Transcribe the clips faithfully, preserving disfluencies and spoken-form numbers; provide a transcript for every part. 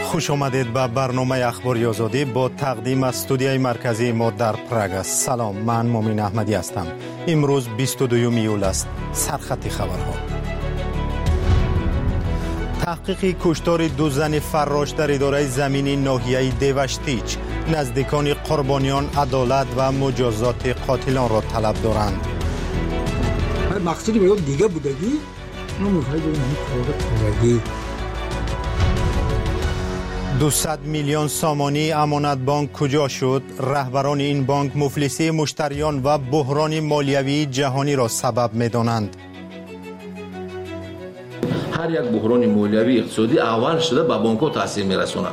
خوش آمدید به برنامه اخباری آزادی با تقدیم از استودیوی مرکزی ما در پراگ. سلام، من مومین احمدی هستم. امروز بیست و دوم ایول است. سرخط خبرها: تحقیق کشتار دو زن فراش در اداره زمینی ناحیه دیوشتیچ. نزدیکان قربانیان عدالت و مجازات قاتلان را طلب دارند. مقصدی به دیگه بودگی نمی‌خواید این کارو دویست میلیون سامانی امانت بانک کجا شد؟ رهبران این بانک مفلسی مشتریان و بحران مالیوی جهانی را سبب می‌دانند. هر یک بحران مالیوی اقتصادی اول شده به بانک‌ها تاثیر می‌رساند.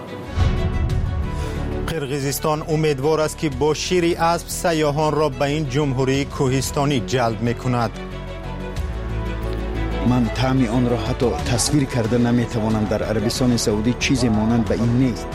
قرقیزستان امیدوار است که با شیر اسب سیاحان را به این جمهوری کوهستانی جلب می‌کند. من طعم آن را حتی تصویر کرده نمیتوانم. در عربستان سعودی چیزی مانند به این نیست.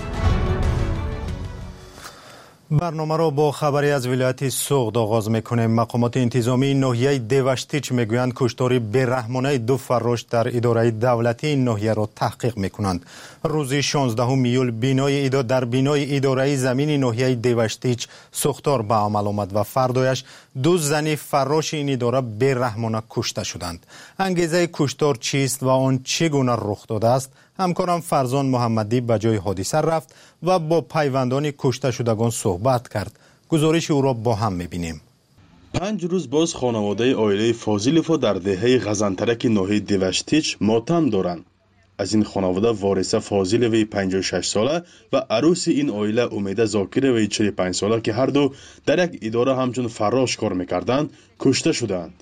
برنامه را با خبری از ولایت سوغد آغاز میکنیم. مقامات انتظامی ناحیه دیوشتیچ میگویند کشتار بیرحمانه دو فراش در اداره دولتی این ناحیه را تحقیق میکنند. روز شانزدهم ایول بینای اداره در بینای اداره زمین ناحیه دیوشتیچ سوختار به عمل آمد و فردایش دو زن فراش این اداره بیرحمانه کشته شدند. انگیزه کشتار چیست و آن چگونه رخ داده است؟ همکارم فرزان محمدی به جای حادثه رفت و با پیوندان کشته شدگان صحبت کرد. گزارش او را با هم می‌بینیم. پنج روز باز خانواده عائله فاضلوف در دهه غزنترک ناحیه دیوشتیچ ماتم دارند. از این خانواده وارثه فاضلوی پنجاه و شش ساله و عروس این عائله امیده زاکروی چهل و پنج ساله که هر دو در یک اداره همچون فراش کار می‌کردند کشته شدند.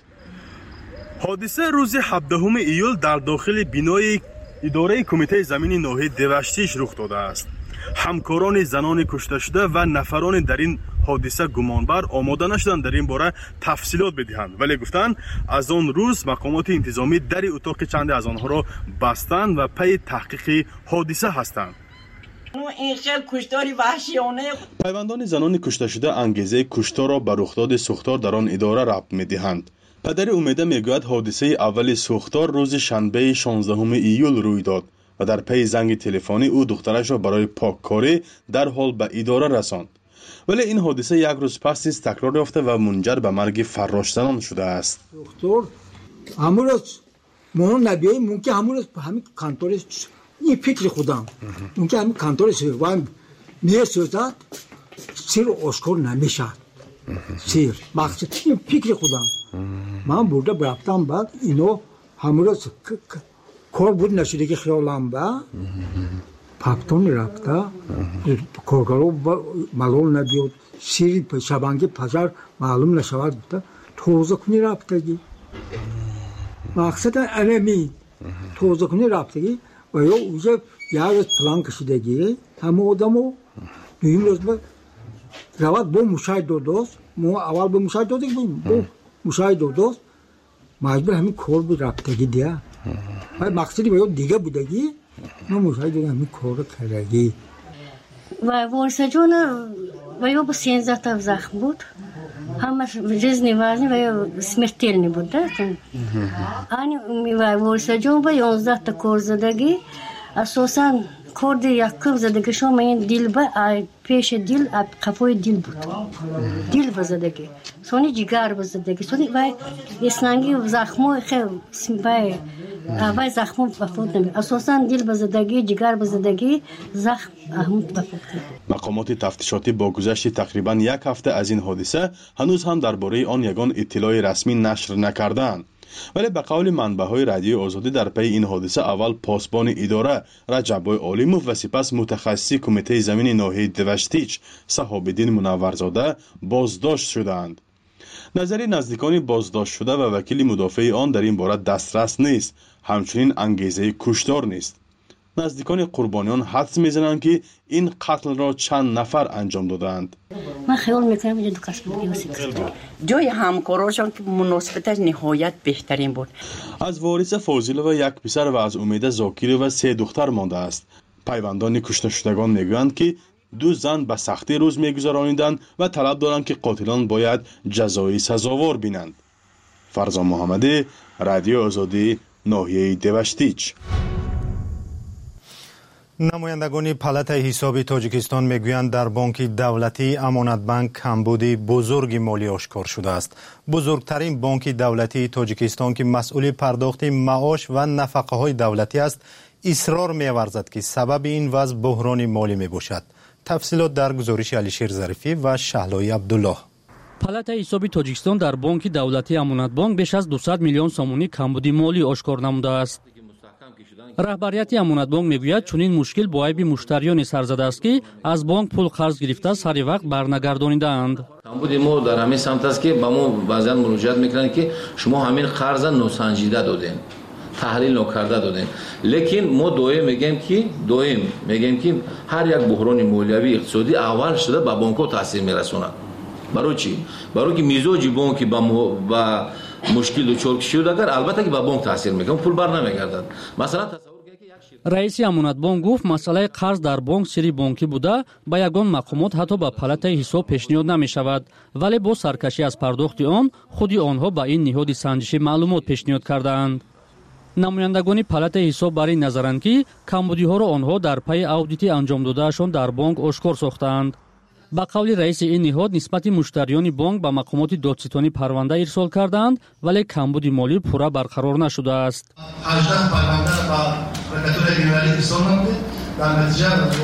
حادثه روز هفدهم ایول در داخل بینای اداره کمیته زمینی ناحیه دیوشتیچ رخ داده است. همکاران زنان کشته شده و نفران در این حادثه گمانبر آماده نشدند در این باره تفصیلات بدهند، ولی گفتند از آن روز مقامات انتظامی در اتاق چند از آنها را بستند و پی تحقیق حادثه هستند. این خیلی کشتاری وحشیانه. پیوندان زنان کشته شده انگیزه کشتار را به رخداد سوختار در آن اداره ربط می‌دهند. پدر امیده میگوید حادثه اول سوختار روز شنبه شانزدهم ایول روی داد و در پی زنگ تلفنی او دخترش را برای پاککاری در حال به اداره رساند. ولی این حادثه یک روز پس نیز تکرار یافته و منجر به مرگ فراش زنان شده است. دکتر همون روز مون نبیه ممکن همون روز همین کانتورش این فکر خودم ممکن همین کانتورش وام میه سوزد سیر اشکار نمیشه. سیر مقصد این فکر خودم من burada bıraktım bak ino hamura kor bud nashide ki khiyalam ba papton rafta korgaro malol nabiyod sir shabangi pazar malum nashavad da tozakuni raftagi maqsad alami tozakuni raftagi va yo uje yar plan kishidagi hamu odamo düğüm rozba ravat bu müşahid oldos mu aval bu müşahid odik bu مشاهده دوست مجبور همین کار بود رفتگی دیا ولی مقصدی باید دیگه بودگی ما مشاهده همین کار رو کردگی و ورسه جون و یا با سینزده تا زخم بود همش جزنی وزنی و یا سمرتیلنی بود و ورسه جون با یازده تا کار زدگی اساساً کرد یکم زدگی شما این دیل با پیش دیل قفای دیل بود دیل بزدگی سونی جگر بزدگی سونی وای اسنانگی زخمو خیلی وای وای زخمو بفوت نمی اساساً دیل بزدگی جگر بزدگی زخم اهمیت بفوت. مقامات تفتیشاتی با گذشت تقریباً یک هفته از این حادثه هنوز هم درباره آن یگان اطلاع رسمی نشر نکردند. ولی به قول منبع‌های رادیو آزادی در پی این حادثه اول پاسبان اداره رجب عالیموف و سپس متخصص کمیته زمین ناحیه دیوشتیچ صحاب‌الدین منورزاده بازداشت شدند. نظری نزدیکان بازداشت شده و وکیل مدافع آن در این باره دسترس نیست، همچنین انگیزه کشتار نیست. نزدیکان قربانیان حدس میزنند که این قتل را چند نفر انجام دادند. من خیال میکنم اینجا دو کس بود. جای همکاراشان که مناسبتش نهایت بهترین بود. از وارث فاضلوف یک پسر و از امیده زاکروف سه دختر مانده است. پیوندان کشته شدگان میگویند که دو زن به سختی روز میگذرانیدند و طلب دارند که قاتلان باید جزای سزاوار بینند. فرزان محمدی، رادیو آزادی، ناحیه دیوشتیچ. نمایندگان پالات حساب تاجیکستان میگویند در بانک دولتی امانت بانک کمبودی بزرگ مالی آشکار شده است. بزرگترین بانک دولتی تاجیکستان که مسئول پرداخت معاش و نفقه های دولتی است اصرار می‌ورزد که سبب این وضع بحران مالی میباشد. تفصیلات در گزارش علیشیر ظریفی و شهلای عبدالله. پالات حساب تاجیکستان در بانک دولتی امانت بانک بیش از دویست میلیون سومونی کمبودی مالی آشکار نموده است. راهبریت امانت بانک میگوید چنین مشکل با عیب مشتریان سر زده است که از بانک پول قرض گرفته سر وقت برنگردانیده‌اند. کمبود ما در همین سمت است که با ما بعضا مراجعت میکنند که شما همین قرض ناسنجیده دادین، تحلیل نکرده دادین. لیکن ما دویم میگیم که دویم میگیم که هر یک بحران مالیوی اقتصادی اول شده به بانک‌ها تاثیر میرساند. برای چی؟ برای که میزاج بانکی با با مشکل دچار شده اگر البته که به بانک تاثیر میکنه پول بر نمیگردد. مثلا رئیس امانت بانک گفت مسئله قرض در بانک سری بانکی بوده با یگان مقامات حتی به پالات حساب پیشنهاد نمی شود، ولی با سرکشی از پرداخت آن خودی آنها به این نهاد سنجشی معلومات پیشنهاد کردند. نمایندگان پالات حساب برای نظرند که کمبودی ها را آنها در پی اودیتی انجام دادهشان در بانک آشکار ساختند. با قول رئیس این نهاد نسبت مشتریان بانک به مقامات دادستانی پرونده ارسال کردند ولی کمبود مالی پورا برقرار نشده است. هجده پرونده با پرکاتور جنرالی ارسال نموده. در نتیجه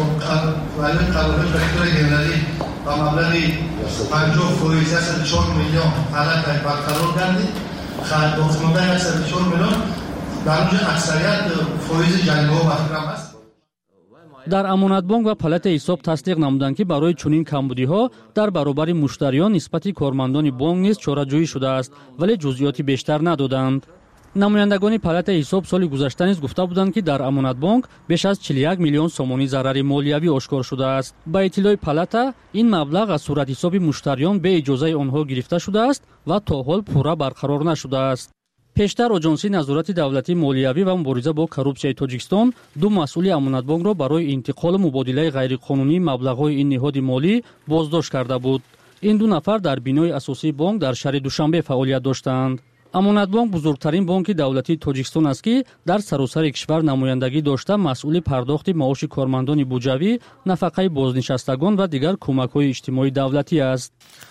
ولی قانون پرکاتور جنرالی با مبلغ پنجاه فایز صد و چهار میلیون حالت برقرار گردید. خرید داخل صد و چهار میلیون در اونجا اکثریت فایز جنگا و محرم است. در امانت بانک و پالات حساب تصدیق نمودند که برای چنین کمبودی ها در برابر مشتریان نسبت کارمندان بانک نیز چاره‌جویی شده است ولی جزئیات بیشتر ندادند. نمایندگان پالات حساب سال گذشته نیز گفته بودند که در امانت بانک بیش از چهل و یک میلیون سومانی ضرر مالیوی آشکار شده است. با اطلاع پالات این مبلغ از صورت حساب مشتریان به اجازه آنها گرفته شده است و تا حال پورا برقرار نشده است. پیشتر آژانسی نظارت دولتی مالیوی و مبارزه با کورپسیای تاجیکستان دو مسئول امانت بانک را برای انتقال مبادله غیرقانونی مبلغ‌های این نهاد مالی بازداشت کرده بود. این دو نفر در بینای اساسی بانک در شهر دوشنبه فعالیت داشتند. امانت بانک بزرگترین بانک دولتی تاجیکستان است که در سراسر کشور نمایندگی داشته مسئول پرداخت معاش کارمندان بودجوی، نفقه بازنشستگان و دیگر کمک‌های اجتماعی دولتی است.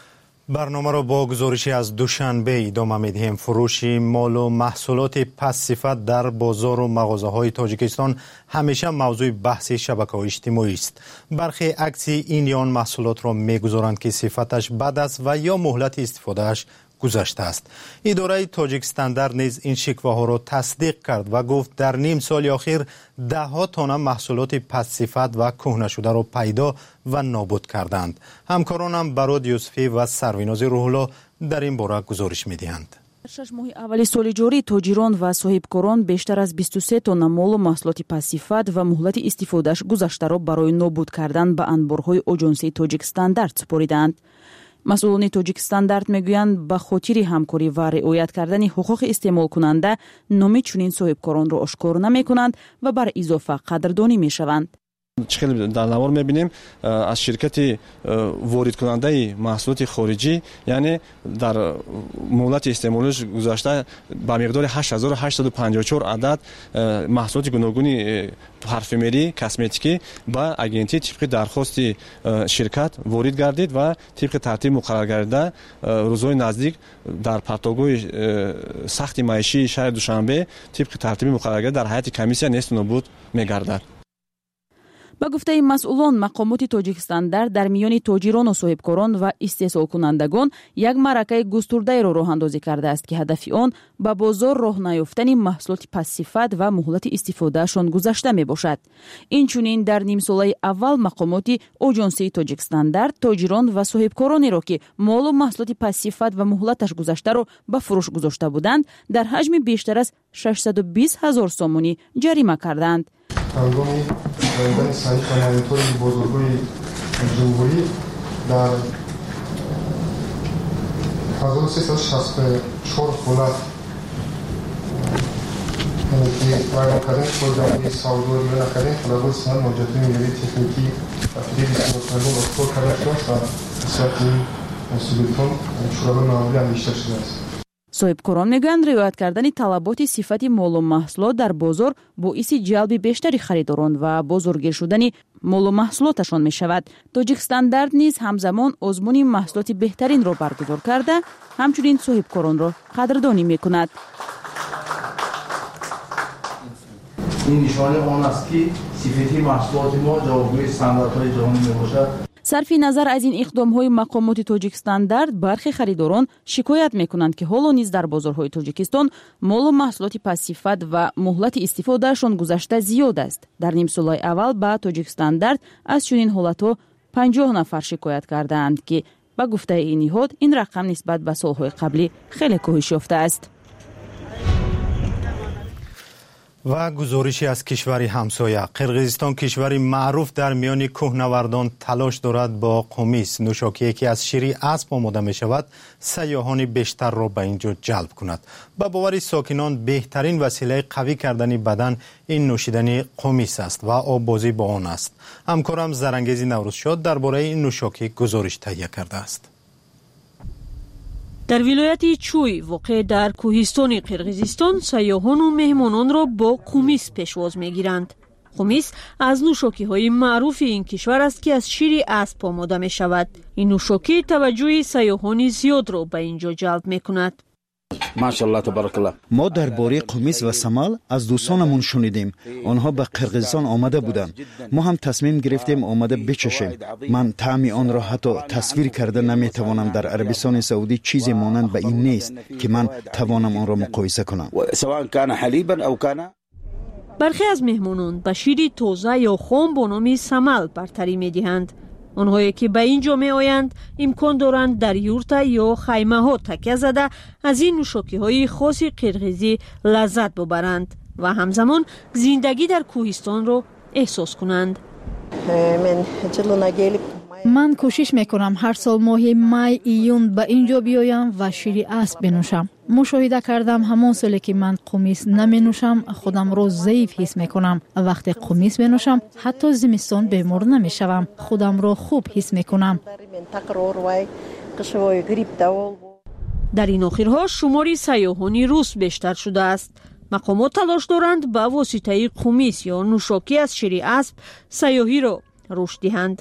برنامه را با گزارشی از دوشنبه ادامه می‌دهیم. فروش مال و محصولات پست صفت در بازار و مغازه‌های تاجیکستان همیشه موضوع بحث شبکه‌های اجتماعی است. برخی عکس این یا آن محصولات را می‌گذارند که صفتش بد است و یا مهلت استفادهش گذشته است. اداره تاجیک استاندارد نیز این شکواها را تصدیق کرد و گفت در نیم سال اخیر ده ها تانه محصولات پست صفت و کهنه شده را پیدا و نابود کردند. همکارانم براد یوسفی و سرویناز روح‌الله در این باره گزارش می‌دهند. شش ماه اول سال جاری تاجران و صاحبکاران بیشتر از بیست و سه تonna مال و محصولات پست صفت و مهلت استفادهش گذشته را برای نابود کردن به انبارهای آژانسی تاجیک استاندارد سپردند. مسئولان تاجیک استاندارد میگویند به خاطر همکاری و رعایت کردن حقوق استعمال کننده نام چنین صاحبکاران را آشکار نمی کنند و بر اضافه قدردانی می شوند. خیلی در نوار میبینیم از شرکت وارد کننده محصولات خارجی، یعنی در مهلت استعمالش گذشته با مقدار هشت هزار و هشتصد و پنجاه و چهار عدد محصولات گوناگون پارفیمری کسمتیکی با اگنتی طبق درخواست شرکت وارد گردید و طبق ترتیب مقرر گردیده روزهای نزدیک در پرتگاه سخت معیشی شهر دوشنبه طبق ترتیب مقرر گردیده در هیئت کمیسیا نیست و نابود میگردد. با گفته مسئولان مقامات تاجیک استاندارد در میان تاجران و صاحبکاران و استحصال کنندگان یک معرکه گسترده را راه اندازی کرده است که هدف آن به بازار راه نیافتن محصولات پست صفت و مهلت استفادهشان گذشته می باشد. اینچنین در نیم ساله اول مقامات آژانسی تاجیک استاندارد تاجران و صاحبکارانی را که مال و محصولات پست صفت و مهلتش گذشته را به فروش گذاشته بودند در حجم بیشتر از ششصد و بیست هزار سومانی جریمه کردند. هنگامی رایدن صحیح کننده‌های بزرگوی جمهوری در هزار و سیصد و شصت و چهار خولت که رایدن کردن خود در سالگاه ریان کردن خلابای سنان موجودی میلی تکنیکی و فریدی سنوکنگون اکتور کردن شد و صورت این سبیتون شورابه معاملی هم بیشتر شده است. соҳибкорон мегӯянд риоят кардани талаботи сифати молу маҳсулот дар бозор боиси ҷалби бештари харидорон ва бозоргир шудани молу маҳсулоташон мешавад. Тоҷикстандард низ ҳамзамон озмуни маҳсулоти беҳтаринро баргузор карда, ҳамчунин соҳибкоронро қадрдонӣ мекунад. ин нишони он аст ки сифати маҳсулоти мо ҷавобгӯи стандартҳои ҷаҳонӣ мебошад. сарфи назар аз ин иқдомҳои мақомоти Тоҷикстандард бархе харидорон шикоят мекунанд ки ҳоло низ дар бозорҳои Тоҷикистон молу маҳсулоти пассифат ва муҳлати истифодаашон гузашта зиёд аст. Дар нимсолаи аввал ба Тоҷикстандард аз чунин ҳолатҳо панҷоҳ нафар шикоят кардаанд ки ба гуфтаи ин ниҳод ин рақам нисбат ба солҳои қаблӣ хеле коҳиш ёфтааст. ва гузориши аз кишвари ҳамсоя. Қирғизистон кишвари маъруф дар миёни кӯҳнавардон талош дорад бо қумис, нӯшокие ки аз шири асп омода мешавад, сайёҳони бештарро ба ин ҷо ҷалб кунад. ба бовари сокинон беҳтарин василаи қавӣ кардани бадан ин нӯшидани қумис аст ва оббозӣ бо он аст. ҳамкорам Зарангези Наврӯзшод дар бораи ин нӯшокӣ гузориш таҳия кардааст. дар вилояти Чӯй воқеъ дар кӯҳистони Қирғизистон сайёҳону меҳмононро бо қумис пешвоз мегиранд. қумис аз нӯшокиҳои маъруфи ин кишвар аст ки аз шири асп омода мешавад. ин нӯшокӣ таваҷҷӯҳи сайёҳони зиёдро ба ин ҷо ҷалб мекунад. мо дар бораи қумис ва самал аз дӯстонамон шунидем. онҳо ба Қирғизистон омада буданд. мо ҳам тасмим гирифтем омада бичашем. ман таъми онро ҳатто тасвир карда наметавонам. дар Арабистони Саудӣ чизе монанд ба ин нест ки ман тавонам онро муқоиса кунам. бархе аз меҳмонон ба шири тоза ё хом бо номи самал бартарӣ медиҳанд. онҳое ки ба ин ҷо меоянд имкон доранд дар юрта ё хаймаҳо такя зада аз ин нӯшокиҳои хоси қирғизӣ лаззат бубаранд ва ҳамзамон зиндагӣ дар кӯҳистонро эҳсос кунанд. ман кӯшиш мекунам ҳар сол моҳи май июн ба ин ҷо биёям ва шири асп бинӯшам. мушоҳида кардам ҳамон соле ки ман қумис наменӯшам, худамро заиф ҳис мекунам. вақте қумис менӯшам, ҳатто зимистон бемор намешавам. худамро хуб ҳис мекунам. дар ин охирҳо шумори сайёҳони рус бештар шудааст. мақомот талош доранд ба воситаи қумис ё нӯшокӣ аз шири асп сайёҳиро рушд диҳанд.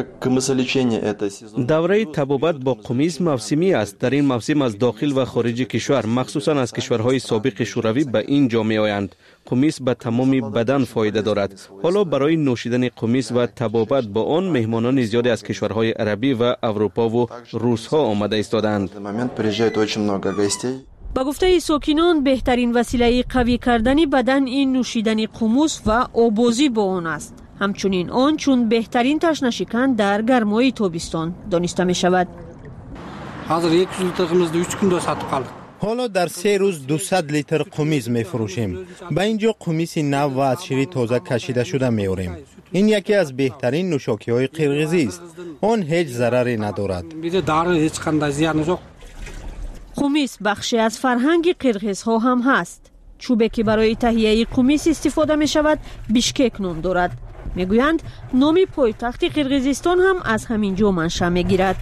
давраи табобат бо қумис мавсимӣ аст. дар ин мавсим аз дохил ва хориҷи кишвар, махсусан аз кишварҳои собиқи шӯравӣ ба ин ҷо меоянд. қумис ба тамоми бадан фоида дорад. ҳоло барои нӯшидани қумис ва табобат бо он меҳмонони зиёде аз кишварҳои арабӣ ва аврупову русҳо омада истодаанд. ба гуфтаи сокинон беҳтарин василаи қавӣ кардани бадан ин нӯшидани қумус ва обозӣ бо он аст. ҳамчунин он чун беҳтарин ташнашикан дар гармои тобистон дониста мешавад. ҳоло дар се рӯз дусад литр қумис мефурӯшем. ба ин ҷо қумиси нав ва аз шири тоза кашида шуда меорем. ин яке аз беҳтарин нӯшокиҳои қирғизӣ аст. он ҳеҷ зараре надорад. қумис бахше аз фарҳанги қирғизҳо ҳам ҳаст. чӯбе ки барои таҳияи қумис истифода мешавад Бишкек ном дорад. мегӯянд номи пойтахти Қирғизистон ҳам аз ҳамин ҷо маншаъ мегирад.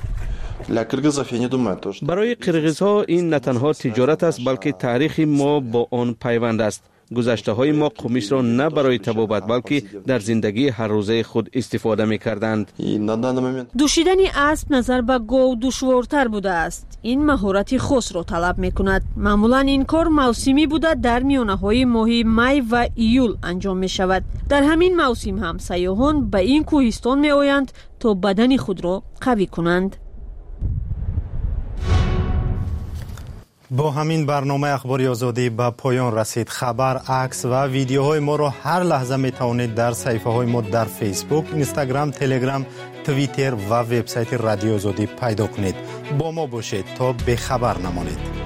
барои қирғизҳо ин на танҳо тиҷорат аст, балки тарихи мо бо он пайванд аст. гузаштаҳои мо қумисро на барои табобат, балки дар зиндагии ҳаррӯзаи худ истифода мекарданд. дӯшидани асп назар ба гов душвортар будааст. ин маҳорати хосро талаб мекунад. маъмулан ин кор мавсимӣ буда дар миёнаҳои моҳи май ва июл анҷом мешавад. дар ҳамин мавсим ҳам сайёҳон ба ин кӯҳистон меоянд то бадани худро қавӣ кунанд. бо ҳамин барномаи ахбори озодӣ ба поён расид. хабар, акс ва видеоҳои моро ҳар лаҳза метавонед дар саҳифаҳои мо дар фейсбук, инстаграм, телеграм, твиттер ва вебсайти радиои озодӣ пайдо кунед. бо мо бошед то бехабар намонед.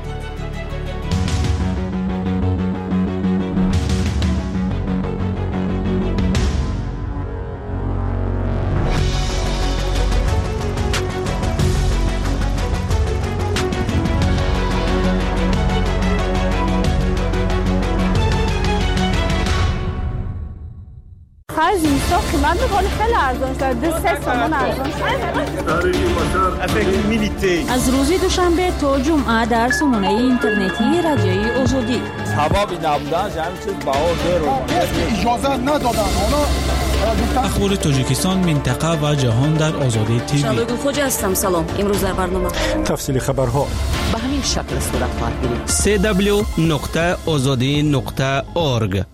خرج اینستا قیمت ولی خیلی ارزان شد. دو سه تومان ارزان شد. از روز دوشنبه تا جمعه در سامانه اینترنتی رادیوی آزادی. سببی نبودن همین چیز بها زیرو. اجازه ندادن. اخبار تاجیکستان، منطقه و جهان در آزادی تیوی. شادوگل خوجا هستم. سلام. امروز در برنامه تفصیلی خبرها به همین شکل صورت خواهد گرفت. سی دبلیو نقطه آزادی نقطه اورگ.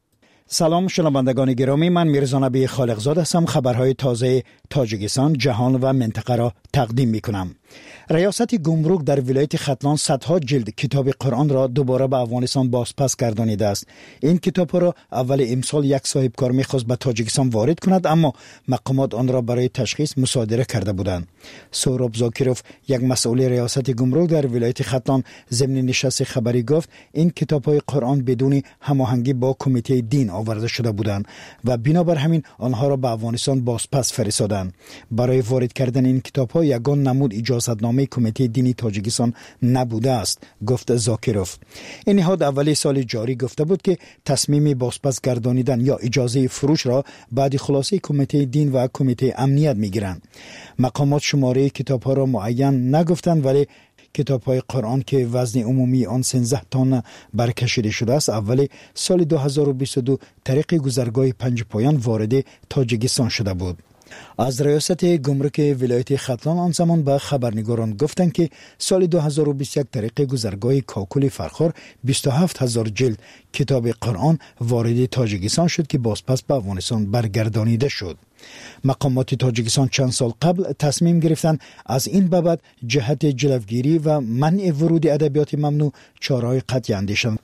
سلام شنوندگان گرامی، من میرزا نبی خالقزاد هستم. خبرهای تازه تاجیکستان، جهان و منطقه را تقدیم می کنم. ریاست گمرک در ولایت ختلان صدها جلد کتاب قرآن را دوباره به افغانستان بازپس گردانیده است. این کتاب را اول امسال یک صاحبکار می‌خواست به تاجیکستان وارد کند، اما مقامات آن را برای تشخیص مصادره کرده بودند. سهراب زاکیروف، یک مسئول ریاست گمرک در ولایت ختلان، ضمن نشست خبری گفت این کتاب‌های قرآن بدون هماهنگی با کمیته دین آورده شده بودند و بنابر همین آنها را به افغانستان بازپس فرستادند. برای وارد کردن این کتاب‌ها یگان نمود اجازتنامه کمیته دینی تاجیکستان نبوده است، گفت زاکیروف. این نهاد اولی سال جاری گفته بود که تصمیم بازپس گردانیدن یا اجازه فروش را بعد خلاصه کمیته دین و کمیته امنیت میگیرند. مقامات شماره کتاب‌ها را معین نگفتند، ولی کتاب‌های قرآن که وزن عمومی آن سیزده تن برکشیده شده است اول سال دو هزار و بیست و دو طریق گذرگاه پنج پایان وارد تاجیکستان شده بود. از ریاست گمرک ولایت ختلان آن زمان به خبرنگاران گفتند که سال دو هزار و بیست و یک طریق گذرگاه کاکل فرخار بیست و هفت هزار جلد کتاب قرآن وارد تاجیکستان شد که بازپس به افغانستان برگردانیده شد. مقامات تاجیکستان چند سال قبل تصمیم گرفتند از این به بعد جهت جلوگیری و منع ورود ادبیات ممنوع چاره‌های قطعی اندیشند.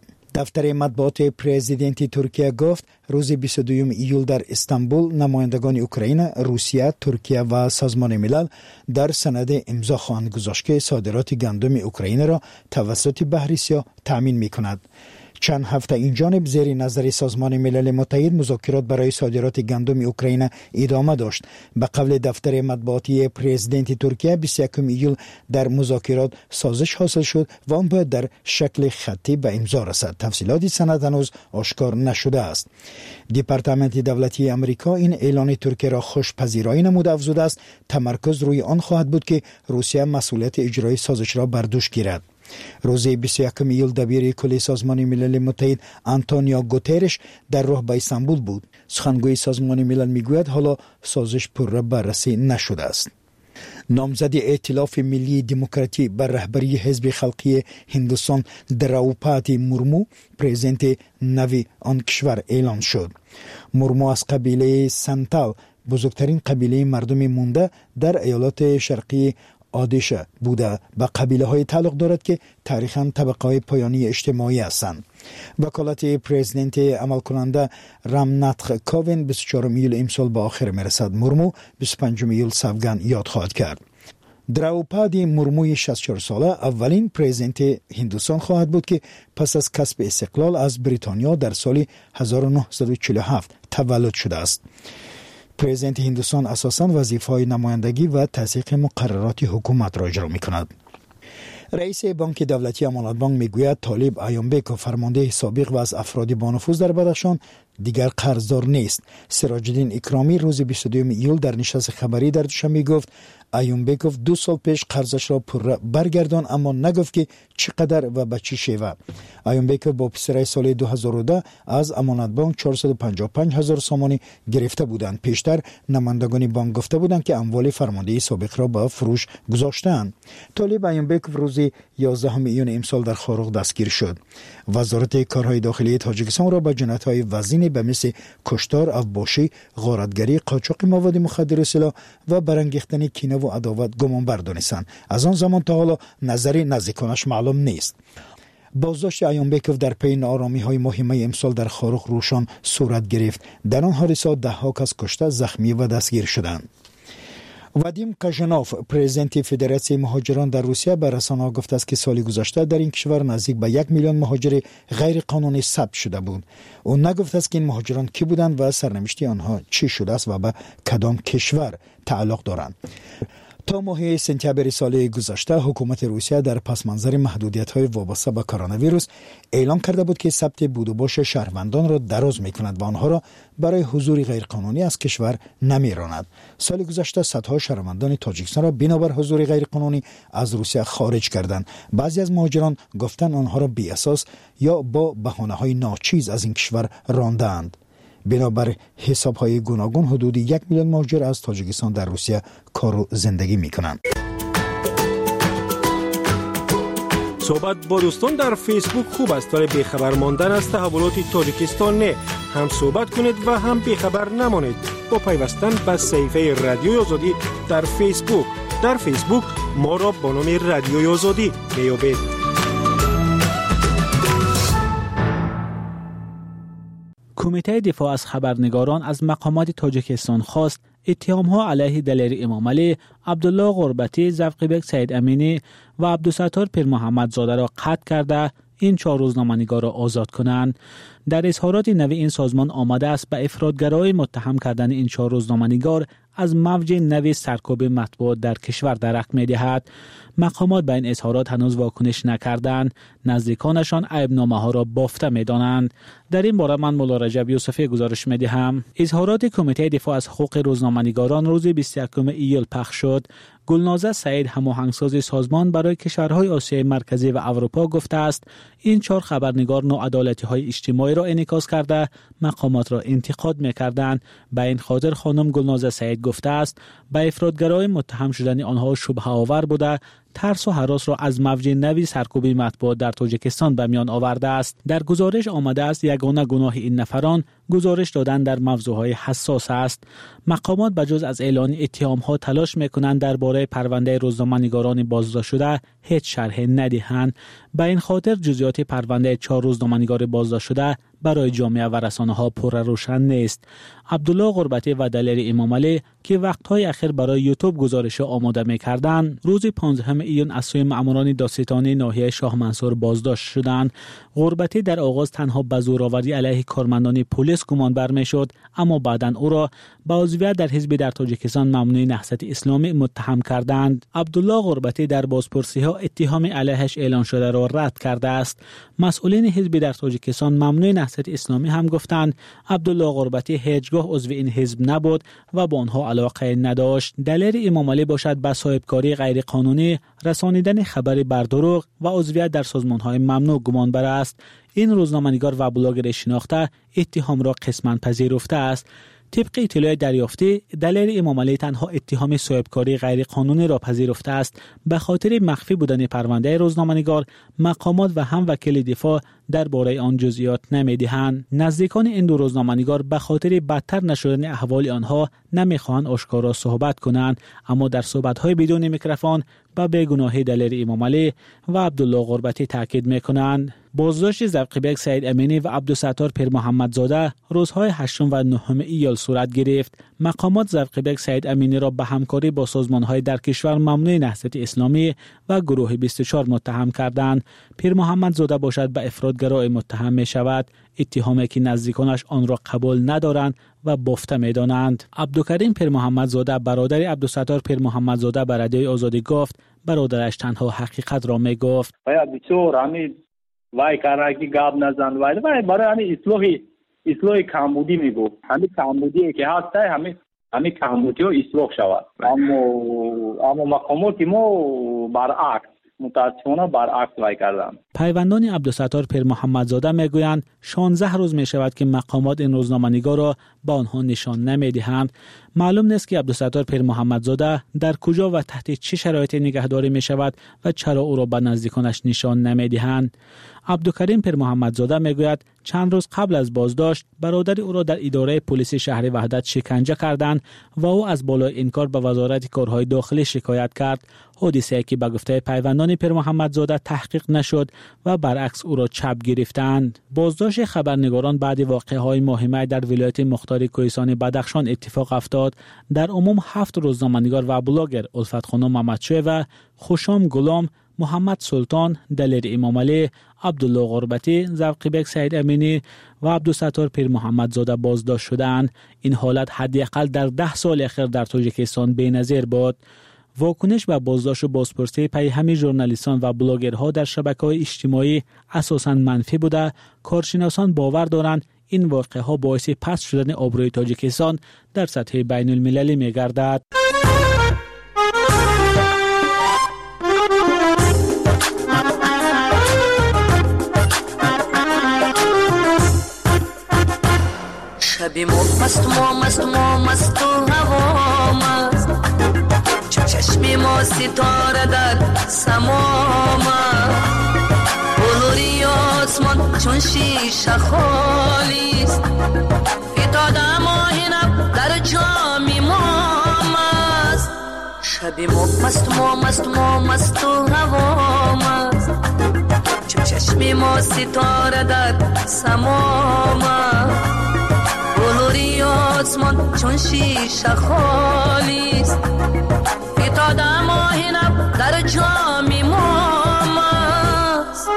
دفتر مطبوعات پرزیدنت ترکیه گفت روز بیست و دوم ایول در استانبول نمایندگان اوکراین، روسیه، ترکیه و سازمان ملل در سند امضا خواهند گذاشت که صادرات گندم اوکراین را توسط بحر سیاه تامین می‌کند. چند هفته این جانب زیر نظر سازمان ملل متحد مذاکرات برای صادرات گندم اوکراین ادامه داشت. به قول دفتر مطبوعاتی پرزیدنت ترکیه بیست و یکم ایول در مذاکرات سازش حاصل شد و آن باید در شکل خطی به امضا رسد. تفصیلات سند هنوز آشکار نشده است. دپارتمنت دولتی آمریکا این اعلان ترکیه را خوشپذیرایی نموده، افزوده است تمرکز روی آن خواهد بود که روسیه مسئولیت اجرای سازش را بر دوش گیرد. روز بیست و یکم ایول دبیر کل سازمان ملل متحد آنتونیو گوترش در راه به استانبول بود. سخنگوی سازمان ملل میگوید حالا سازش پر بررسی نشده است. نامزد ائتلاف ملی دموکراتی بر رهبری حزب خلقی هندوستان دراوپادی مورمو پرزیدنت نوی آن کشور اعلان شد. مورمو از قبیله سنتال، بزرگترین قبیله مردم مونده در ایالات شرقی آدیشه بوده، به قبیله های تعلق دارد که تاریخاً طبقه های پایانی اجتماعی هستند. وکالت پرزیدنت عمل کننده رامناتھ کووند بیست و چهارم ایول امسال به آخر میرسد. مورمو بیست و پنجم ایول سوگند یاد خواهد کرد. دراوپادی مورموی شصت و چهار ساله اولین پرزیدنت هندوستان خواهد بود که پس از کسب استقلال از بریتانیا در سال هزار و نهصد و چهل و هفت تولد شده است. پرزیدنت هندوستان اساساً وظیفه‌های نمایندگی و تصدیق مقررات حکومت را اجرا می‌کند. رئیس بانک دولتی امانت بانک میگوید طالب ایومبکو فرمانده سابق و از افراد با نفوذ در بدخشان دیگر قرضدار نیست. سراج الدین اکرامی روز بیست و دوم ایول در نشست خبری در دوشنبه گفت ایومبکو دو سال پیش قرضش را پر برگردان، اما نگفت که چقدر و به چه شیوه. ایومبکو با پسرای سال دو هزار و ده از امانت بانک چهارصد و پنجاه و پنج هزار سامانی گرفته بودند. پیشتر نمایندگان بانک گفته بودند که اموال فرمانده سابق را به فروش گذاشتند. طالب ایومبکو روز یازدهم ایون امسال در خاروق دستگیر شد. وزارت کارهای داخلی تاجیکستان را به جنایت‌های وزین به مثل کشتار، افباشی، غارتگری، قاچاق مواد مخدر و سلاح و برانگیختن کینه و عداوت گمانبر دانستند. از آن زمان تا حالا نظری نزدیکانش معلوم نیست. بازداشت ایومبکو در پی ناآرامی‌های مهمه امسال در خاروق روشان صورت گرفت. در آن حادثات ده ها کس کشته، زخمی و دستگیر شدند. وادیم کاژانوف پرزیدنت فدراسیون مهاجران در روسیه به رسانه‌ها گفته است که سال گذشته در این کشور نزدیک به یک میلیون مهاجر غیر قانونی ثبت شده بود. او نگفته است که این مهاجران کی بودند و سرنوشت آنها چی شده است و به کدام کشور تعلق دارند. تا ماه سپتامبر سال گذشته حکومت روسیه در پس منظر محدودیت‌های وابسته به کرونا ویروس اعلام کرده بود که ثبت بود و باش شهروندان را دراز می‌کند و آنها را برای حضور غیرقانونی از کشور نمی‌راند. سال گذشته صدها شهروندان تاجیکستان را بنابر حضور غیرقانونی از روسیه خارج کردند. بعضی از مهاجران گفتند آنها را بی اساس یا با بهانه‌های ناچیز از این کشور راندند. بنابر حساب‌های گوناگون حدود یک میلیون مهاجر از تاجیکستان در روسیه کار و زندگی می‌کنند. صحبت با دوستان در فیسبوک خوب است ولی بیخبر ماندن از تحولات تاجیکستان نه. هم صحبت کنید و هم بیخبر نمانید با پیوستن به صفحه رادیوی آزادی در فیسبوک. در فیسبوک ما را با نام رادیوی آزادی میابید. کمیته دفاع از خبرنگاران از مقامات تاجیکستان خواست اتهام‌ها علیه دلیر امامعلی، عبدالله غربتی، زوقبک سید امینی و عبدالستار پیر محمد زاده را قطع کرده این چهار روزنامه‌نگار را آزاد کنند. در اظهارات نوی این سازمان آمده است به افراطگرایی متهم کردن این چهار روزنامه‌نگار از موج نوی سرکوب مطبوعات در کشور درک می‌دهد. مقامات به این اظهارات هنوز واکنش نکردند. نزدیکانشان عیب‌نامه ها را بافته می‌دانند. در این باره من مولا رجب یوسفی گزارش می‌دهم. اظهارات کمیته دفاع از حقوق روزنامه‌نگاران روز بیست و یکم ایول پخش شد. گلنازه سعید هماهنگساز سازمان برای کشورهای آسیای مرکزی و اروپا گفته است این چهار خبرنگار ناعدالتی‌های اجتماعی را انعکاس کرده مقامات را انتقاد می‌کردند. به این خاطر خانم گلنازه سعید گفته است به افراطگرایی متهم شدن آنها شبهه آور بوده ترس و هراس را از موج نوی سرکوب مطبوعات در تاجیکستان به میان آورده است. در گزارش آمده است یگانه گناه این نفران گزارش دادن در موضوعهای حساس است. مقامات بجز از اعلان اتهام‌ها تلاش می‌کنند درباره پرونده روزنامه‌نگاران بازداشت شده هیچ شرح ندهند. به این خاطر جزئیات پرونده چهار روزنامه‌نگار بازداشت شده برای جامعه و رسانه‌ها پر روشن نیست. عبدالله غربتی و دلیر امامعلی که وقت‌های اخیر برای یوتیوب گزارش آماده می‌کردند، روز پانزدهم ایون از سوی مأموران دادستانی ناحیه شاه منصور بازداشت شدند. غربتی در آغاز تنها به زورآوری علیه کارمندان پلیس گمان بر می‌شد، اما بعداً او را به عضویت در حزب در تاجیکستان ممنوع نهضت اسلامی متهم کردند. عبدالله غربتی در بازپرسی‌ها اتهام علیهش اعلان شده را رد کرده است. مسئولین حزب در تاجیکستان ممنوع نهضت اسلامی هم گفتند عبدالله غربتی هیچگاه عضو این حزب نبود و با آنها علاقه نداشت. دلیر امامعلی باشد به صاحبکاری غیرقانونی، رسانیدن خبری بر دروغ و عضویت در سازمان‌های ممنوع گمان بر است. این روزنامه‌نگار و بلاگر شناخته اتهام را قسماً پذیرفته است. طبق اطلاع دریافتی دلیر امامعلی تنها اتهام صاحبکاری غیرقانونی را پذیرفته است. به خاطر مخفی بودن پرونده روزنامه‌نگار مقامات و هم وکیل دفاع درباره آن جزئیات نمی‌دهند. نزدیکان این دو روزنامه‌نگار به خاطر بدتر نشدن احوال آنها نمی‌خواهند آشکارا صحبت کنند، اما در صحبت‌های بدون میکروفون به بیگناهی دلیر امامعلی و عبدالله غربتی تاکید می‌کنند. بازداشت زوقبک سید امینی و عبدالستار پیر محمد زاده روزهای هشتم و نهم ایول صورت گرفت. مقامات زوقبک سید امینی را به همکاری با سازمان‌های در کشور ممنوع نهضت اسلامی و گروه بیست و چهار متهم کردند. پیر محمد زاده باشد به افراطگرایی متهم می شود، اتهامی که نزدیکانش آن را قبول ندارند و بافته می دانند. عبدالکریم پیر محمد زاده برادر عبدالستار پیر محمد زاده به رادیوی آزادی گفت برادرش تنها حقیقت را می گفت. باید بسیار همین وای کارکی گاب نزن وای وای برای همین اصلاحی اصلاح کمبودی می گفت. همین کمبودی که هست همین همین کمبودی رو اصلاح شود. اما اما مقامات ما برعکس متاسفانه برعکس وای کردن. پیوندان عبدالستار پیر محمد زاده میگویند شانزده روز می شود که مقامات این روزنامه‌نگار را با آنها نشان نمیدهند. معلوم نیست که عبدالستار پیر محمد زاده در کجا و تحت چه شرایطی نگهداری می شود و چرا او را به نزدیکانش نشان نمیدهند. عبدالکریم پیر محمد زاده میگوید چند روز قبل از بازداشت برادر او را در اداره پلیس شهر وحدت شکنجه کردند و او از بالای انکار به وزارت کارهای داخلی شکایت کرد. حادثه‌ای که به گفته پیوندان پیر محمد زاده تحقیق نشد و برعکس او را چپ گرفتند. بازداشت خبرنگاران بعد واقعه‌های مهمه در ولایت مختار کوهستان بدخشان اتفاق افتاد. در عموم هفت روزنامه‌نگار و بلاگر الفت خانم محمدشاه و خوشام غلام، محمد سلطان، دلیر امامعلی، عبدالله غربتی، زوقبک سید امینی و عبدالستار پیر محمد زاده بازداشت شدند. این حالت حداقل در ده سال اخیر در تاجیکستان بی‌نظیر بود. واکنش و بازداشت و بازپرسی پی همین ژورنالیستان و بلاگرها در شبکه‌های اجتماعی اساساً منفی بوده. کارشناسان باور دارند این واقعه ها باعث پست شدن آبروی تاجیکستان در سطح بین المللی می گردد. شبی مست ما مست ما مست و هوا مست چشمی ما ستاره در سما مست بلوری آسمان چون شیشه خالیست فتاده ماهینم در جامی ما مست شبی ما مست ما مست ما مست و هوا مست چشمی ما ستاره در سما مست بلوری آسمان چون شیشه خالیست فتاده ماهینم در جامی ما مست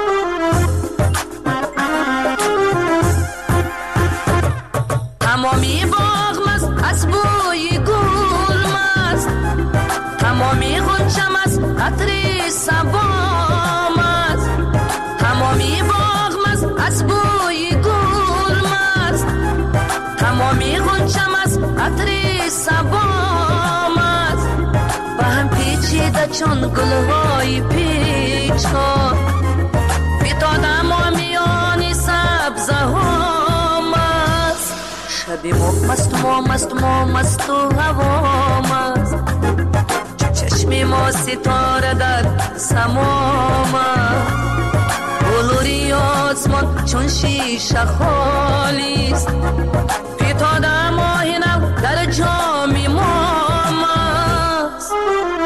تمامی باغ مست از بوی گل مست تمامی غنچه مست عطر صبا مست تمامی باغ مست از بوی گل مست تمامی غنچم است عطر صبا مست با هم پیچیده چون گلهای پیچا فتاده ما میان سبزه ها مست شبی ما مست ما مست ما مست و هوا مست چشمی ما ستاره در سما مست بلوری آسمان چون شیشه خالیست فتاده ماهینم در جامی ما مست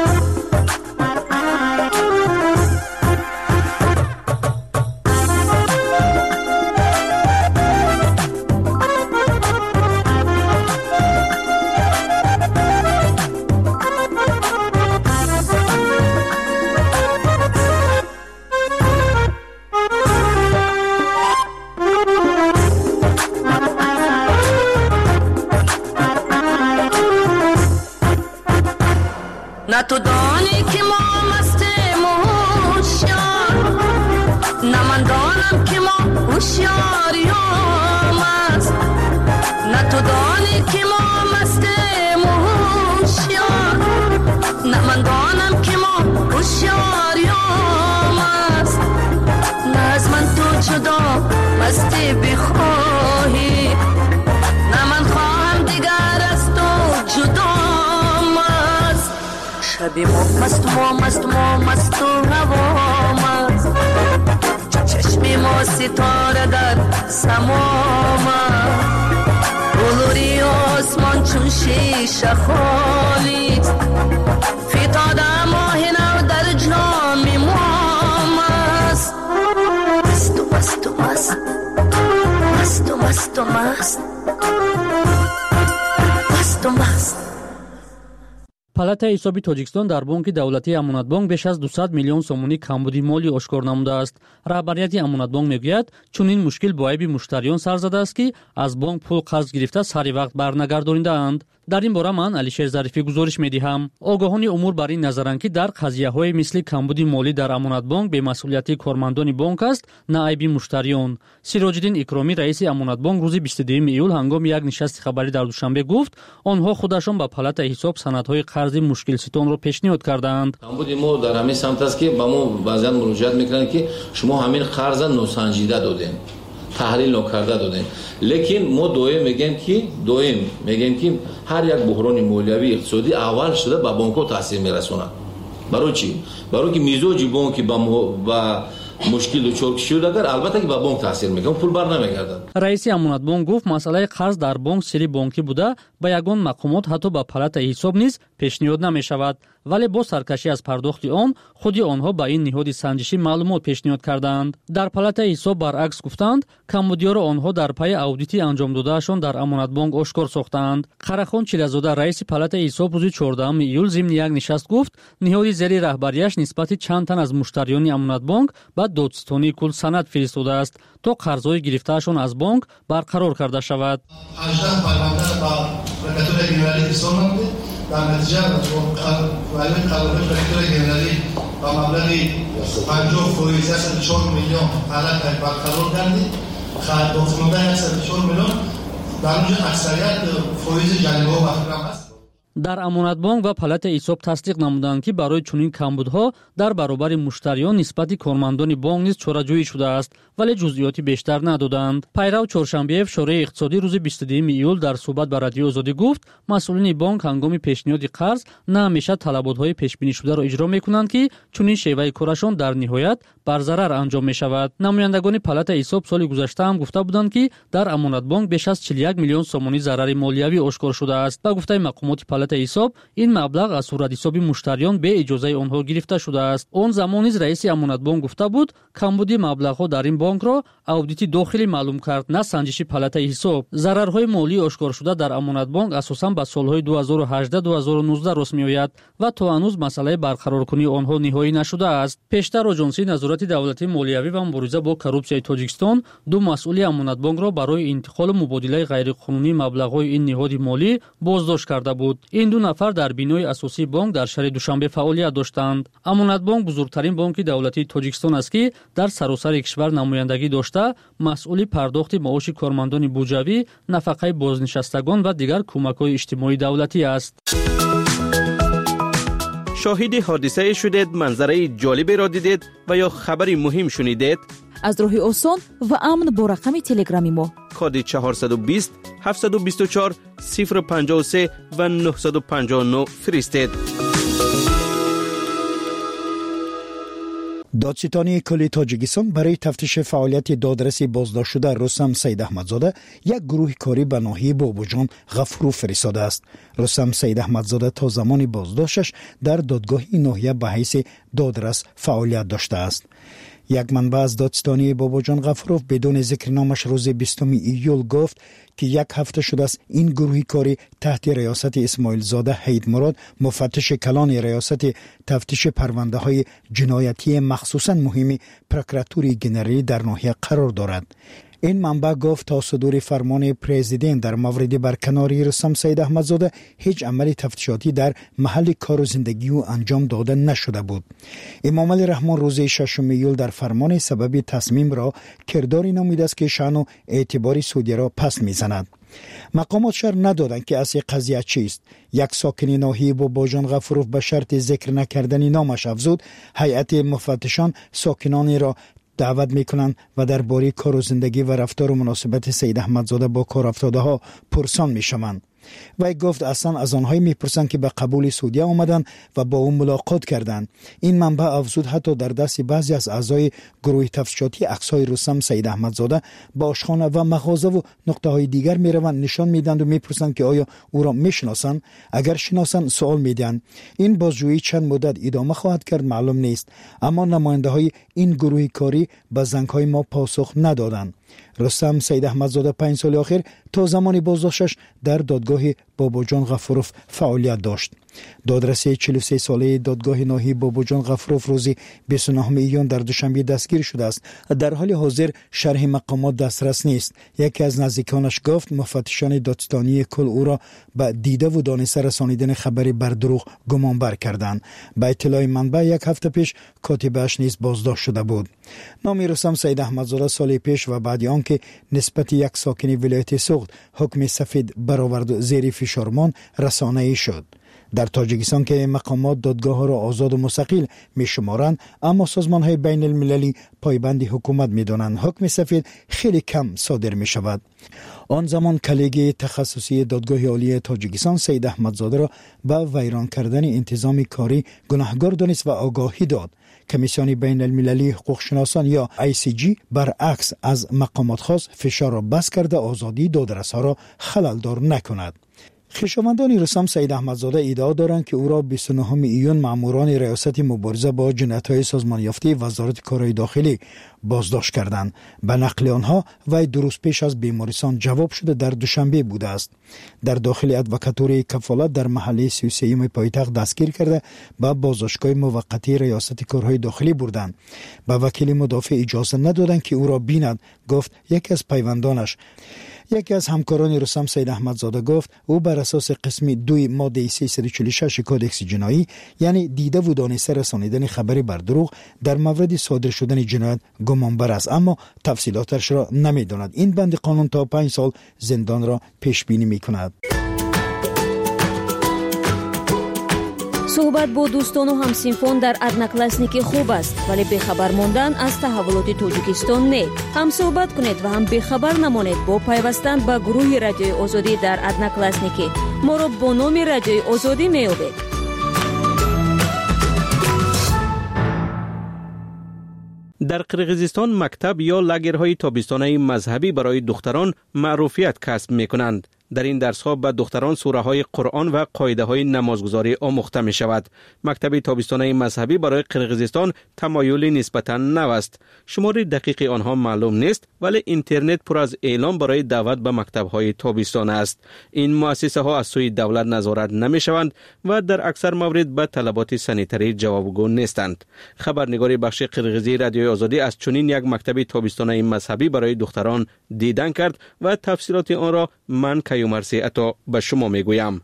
نه تو دانی که ما مستیم و هوشیار نه من دانم که ما هوشیاریم است نه تو دانی که ما مستیم و هوشیار نه من دانم که ما هوشیاریم است نه از من تو جدا مستی بخواهی نه من خواهم دیگر از تو جدا شبی ما مست ما مست ما مست و هوا مست چشمی ما ستاره در سما مست بلوری آسمان چون شیشه خالیست فتاده ماهینم در جامی ما مست مست و مست و مست مست و مست و مست مست و مست پالاتای حسابی تاجیکستان در بانک دولتی امانت بانک بیش از دویست میلیون سومونی کمبودی مالی آشکار نموده است. رهبریت امانت بانک میگوید چون این مشکل با عیب مشتریان سر زده است که از بانک پول قرض گرفته سری وقت برنگردانیده‌اند. در این باره من علیشیر ظریفی گزارش می‌دهم. آگاهان امور بر این نظرند که در قضیه‌های مثل کمبودی مالی در امانت بانک به مسئولیت کارمندان بانک است، نه عیب مشتریان. سیراج‌الدین اکرامی رئیس امانت بانک روز بیست و دوم ایول هنگام یک نشست خبری در دوشنبه گفت آنها خودشان به پالاتای حساب سندهای قرض مشکل ستون را پیشنهاد کردند. کمبودی ما در همین سمت است که با ما بعضا مراجعت می‌کنند که شما همین قرض نوسنجیده دادین. تحلیل نکرده دادیم، لیکن ما دویم میگیم که دویم میگیم که هر یک بحران مالیوی اقتصادی اول شده به بانک‌ها تاثیر میرسونه. برای چی؟ برای که میزاج بانکی با با مشکل دچار شده اگر البته که به بانک تاثیر میکنه پول بر نمیگردد. رئیس امانت بانک گفت مسئله قرض در بانک سری بانکی بوده با یگان مقامات حتی با پالاتای حساب نیز پیشنهاد نمیشود، ولی با سرکشی از پرداخت آن خودی آنها با این نهاد سنجشی معلومات پیشنهاد کردند. در پالاتای حساب برعکس گفتند کمبودی‌ها آنها در پی اودیتی انجام دادهشان در امانت بانک آشکار ساختند. قراخان چیلزاده رئیس پالاتای حساب روز چهاردهم ایول ضمن یک نشست گفت نهاد زیر رهبریش نسبت چند تن از مشتریان امانت بانک با دادستانی کل سند فرستاده است تا قرض‌های گرفته‌شان از بانک برقرار کرده شود. هجده پرونده با پرکاتور گنرالی حساب نموده در نتیجه ولی قرارداد رکتور گنرالی با مبلغ پنجاه فوریز صد و چهار میلیون حالت برقرار کردیم. خرد خانواده صد و چهار میلیون در اونجا اکثریت فوریز جنبه و مخرم است. дар амонатбонк ва палатаи ҳисоб тасдиқ намуданд ки барои чунин камбудҳо дар баробари муштариён нисбати кормандони бонк низ чораҷӯӣ шудааст, вале ҷузъиёти бештар надоданд. пайрав чоршанбеев шораи иқтисодӣ рӯзи бисту дуюми июл дар суҳбат ба радиои озодӣ гуфт, масъулини бонк ҳангоми пешниҳоди қарз на ҳамеша талаботҳои пешбинишударо иҷро мекунанд ки чунин шеваи корашон дар ниҳоят бар зарар анҷом мешавад. намояндагони палатаи ҳисоб соли гузашта ҳам гуфта буданд ки дар амонатбонк беш аз чилу як миллион сомонӣ зарари молиявӣ ошкор шудааст. ба гуфтаи мақомоти палатаи ҳисоб, ин маблағ аз суратҳисоби муштариён бе иҷозаи онҳо гирифта шудааст. он замон низ раиси амонатбонк гуфта буд, камбуди маблағҳо дар ин бонкро аудити дохилӣ маълум кард, на санҷиши палатаи ҳисоб. зарарҳои молии ошкоршуда дар амонатбонк асосан ба солҳои ду ҳазору ҳаждаҳ ду ҳазору нуздаҳ рост меояд ва то ҳанӯз масъалаи барқароркунии онҳо ниҳоӣ нашудааст. пештар оҷонсии назорати давлатии молиявӣ ва мубориза бо коррупсияи Тоҷикистон ду масъули амонатбонкро барои интиқолу мубодилаи ғайриқонунии маблағҳои ин ниҳоди молӣ боздошт карда буд. ин ду нафар дар бинои асосии бонк дар шаҳри Душанбе фаъолият доштанд. амонатбонк бузургтарин бонки давлатии Тоҷикистон аст ки дар саросари кишвар намояндагӣ дошта, масъули пардохти маоши кормандони буҷавӣ, нафақаи бознишастагон ва дигар кӯмакҳои иҷтимоии давлатӣ аст. شاهد حادثه شدید، منظره جالبی را دیدید و یا خبری مهم شنیدید؟ از راه آسان و امن با رقم تلگرامی ما کد چهارصد و بیست هفتصد و بیست و چهار صفر پنجاه و سه و نهصد و پنجاه و نه فرستید. دادستانی کل تاجیکستان برای تفتیش فعالیت دادرسی بازداشت شده رستم سید احمدزاده یک گروه کاری به ناحیه بابوجان غفورو فرستاده است. رستم سید احمدزاده تا زمان بازداشتش در دادگاه ناحیه به حیث دادرس فعالیت داشته است. یک منبع از دادستانی بابوجان غفوروف بدون ذکر نامش روز بیستم ایول گفت که یک هفته شده است این گروه کاری تحت ریاست اسماعیل زاده حید مراد مفتش کلان ریاست تفتیش پرونده های جنایتی مخصوصا مهمی پروکراتوری گنرالی در ناحیه قرار دارد. این منبع گفت تا صدور فرمان پرزیدنت در مورد برکناری رستم سید احمدزاده هیچ عمل تفتیشاتی در محل کار و زندگی او انجام داده نشده بود. امام علی رحمان روز ششم ایول در فرمان سبب تصمیم را کرداری نموده است که شأن و اعتبار سودی را پس میزند. مقامات شهر ندادند که اصل قضیه چیست. یک ساکن ناحیه بابوجان غفوروف به شرط ذکر نکردن نامش افزود هیئت مفتشان ساکنانی را دعوت میکنند و درباره کار و زندگی و رفتار و مناسبت سید احمدزاده با کار افتاده ها پرسان میشوند. وی گفت اصلا از آنهایی میپرسند که به قبول سعودیه آمدند و با او ملاقات کردند. این منبع افزود حتی در دست بعضی از اعضای گروه تفتیشاتی عکس‌های رستم سید احمدزاده با آشخانه و مغازه و نقطه های دیگر میروند نشان میدند و میپرسند که آیا او را میشناسند. اگر شناسند سوال میدهند. این بازجویی چند مدت ادامه خواهد کرد معلوم نیست، اما نماینده های این گروه کاری به زنگ‌های ما پاسخ ندادند. رستم سید احمدزاده پنج سال آخر تا زمان بازداشتش در دادگاه بابوجان غفوروف فعالیت داشت. دادرسی چهل و سه ساله دادگاه ناحیه بابوجان غفوروف روز بیست و نهم ایون در دوشنبه دستگیر شده است. در حال حاضر شرح مقامات دسترس نیست. یکی از نزدیکانش گفت مفتشان دادستانی کل او را به دیده و دانسته رسانیدن خبری بر دروغ گمانبر کردند. به اطلاع منبع یک هفته پیش کاتبش نیز بازداشت شده بود. نام رستم سید احمدزاده سال پیش و بعد آنکه نسبت یک ساکن ولایت سوخت حکم سفید برآورد زیر فشارمان رسانه‌ای شد. در تاجیکستان که مقامات دادگاه ها را آزاد و مستقل می شمارند، اما سازمان های بین المللی پایبند حکومت می دانند حکم سفید خیلی کم صادر می شود. آن زمان کلیگ تخصصی دادگاه عالی تاجیکستان سید احمدزاده را به ویران کردن انتظام کاری گناهکار دانست و آگاهی داد. کمیسیون بین المللی حقوق شناسان یا آی سی جی برعکس از مقامات خاص فشار را بس کرده آزادی دادرس ها را خللدار نکند. خویشاوندان رستم سید احمدزاده ادعا دارند که او را بیست و نهم ایون ماموران ریاست مبارزه با جنایت‌های سازمان یافته وزارت کارهای داخلی بازداشت کردند. به نقل آنها وی دو روز پیش از بیمارستان جواب شده در دوشنبه بوده است. در داخل ادوکاتوری کفالت در محله سی و سه پایتخت دستگیر کرده به بازداشتگاه موقتی ریاست کارهای داخلی بردند. به وکیل مدافع اجازه ندادند که او را بیند. گفت یکی از پیوندانش یکی از همکاران رستم سید احمدزاده گفت او بر اساس قسم دوی ماده سیصد و چهل و شش کودکس جنایی یعنی دیده و دانسته رسانیدن خبری بر دروغ در مورد صادر شدن جنایت گمانبر است، اما تفصیلاتش را نمیداند. این بند قانون تا پنج سال زندان را پیش بینی میکند. صحبت با دوستان و همسینفان در ادناکلاسنیکی خوب است، ولی بخبر ماندن از تحولات تاجیکستان نه. هم صحبت کنید و هم بخبر نمانید با پیوستن به گروه رادیوی آزادی در ادناکلاسنیکی. ما را با نام رادیوی آزادی میابید. در قرقیزستان مکتب یا لاگرهای تابستانه مذهبی برای دختران معروفیت کسب میکنند. در این درس‌ها به دختران سوره‌های قرآن و قاعده‌های نمازگزاری آموخته می‌شود. مکتب تابستانه مذهبی برای قرقیزستان تمایلی نسبتاً نو است. شمار دقیق آنها معلوم نیست، ولی اینترنت پر از اعلام برای دعوت به مکتب‌های تابستانه است. این مؤسسه‌ها از سوی دولت نظارت نمی‌شوند و در اکثر موارد به طلبات سانیتری جوابگو نیستند. خبرنگار بخش قرقیزی رادیوی آزادی از چنین یک مکتب تابستانه مذهبی برای دختران دیدن کرد و تفصیلات آن را من کیومرسی عطا به شما میگویم.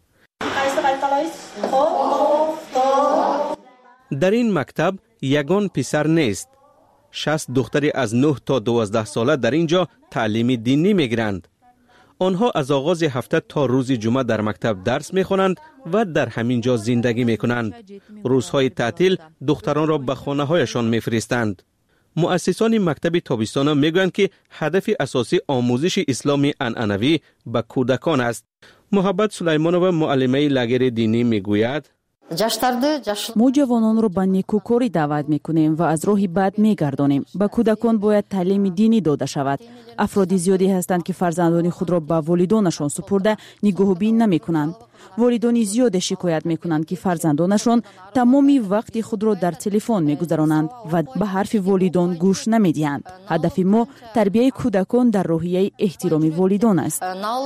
در این مکتب یگان پسر نیست. شصت دختری از نه تا دوازده ساله در اینجا تعلیم دینی میگیرند. آنها از آغاز هفته تا روز جمعه در مکتب درس میخوانند و در همین جا زندگی میکنند. روزهای تعطیل دختران را به خانه هایشان میفرستند. مؤسسان مکتب تابستانه میگویند که هدف اساسی آموزش اسلامی عنعنوی به کودکان است. محبت سلیمانова معلمه لاگر دینی میگوید ما جوانانро ба некӯкорӣ даъват мекунем ва аз роҳи бад мегардонем. ба кӯдакон бояд таълими динӣ дода шавад. афроди зиёде ҳастанд ки фарзандони худро ба волидонашон супурда нигоҳубин намекунанд. волидони зиёде шикоят мекунанд ки фарзандонашон тамоми вақти худро дар телефон мегузаронанд ва ба ҳарфи волидон гӯш намедиҳанд. ҳадафи мо тарбияи кӯдакон дар роҳияи эҳтироми волидон аст.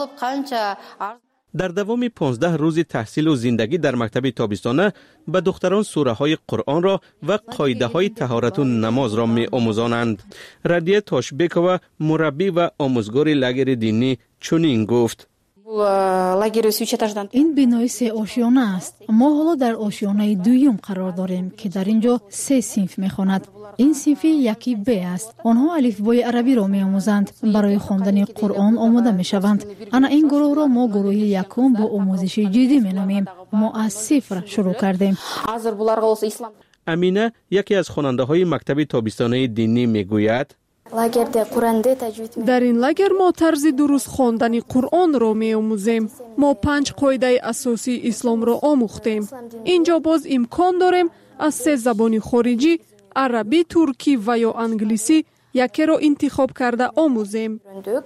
در دوام پانزده روز تحصیل و زندگی در مکتب تابستانه به دختران سوره های قرآن را و قاعده های طهارت و نماز را می آموزانند. ردیه تاشبکова مربی و آموزگار لاگر دینی چنین گفت: این بینایی سه آشیانه است. ما حالا در آشیانه دویم قرار داریم که در اینجا سه صنف میخواند. این صنف یکی ب است. آنها الفبای عربی را میآموزند. برای خواندن قرآن آماده میشوند. انا این گروه را ما گروه یکم با آموزش جدی مینامیم. ما از صفر شروع کردیم. امینه یکی از خواننده های مکتب تابستانه دینی میگوید: در این لاگر ما طرز درست خواندن قرآن را می آموزیم. ما پنج قاعده اساسی اسلام را آموختیم. اینجا باز امکان داریم از سه زبان خارجی، عربی، ترکی و یا انگلیسی یکی را انتخاب کرده آموزیم.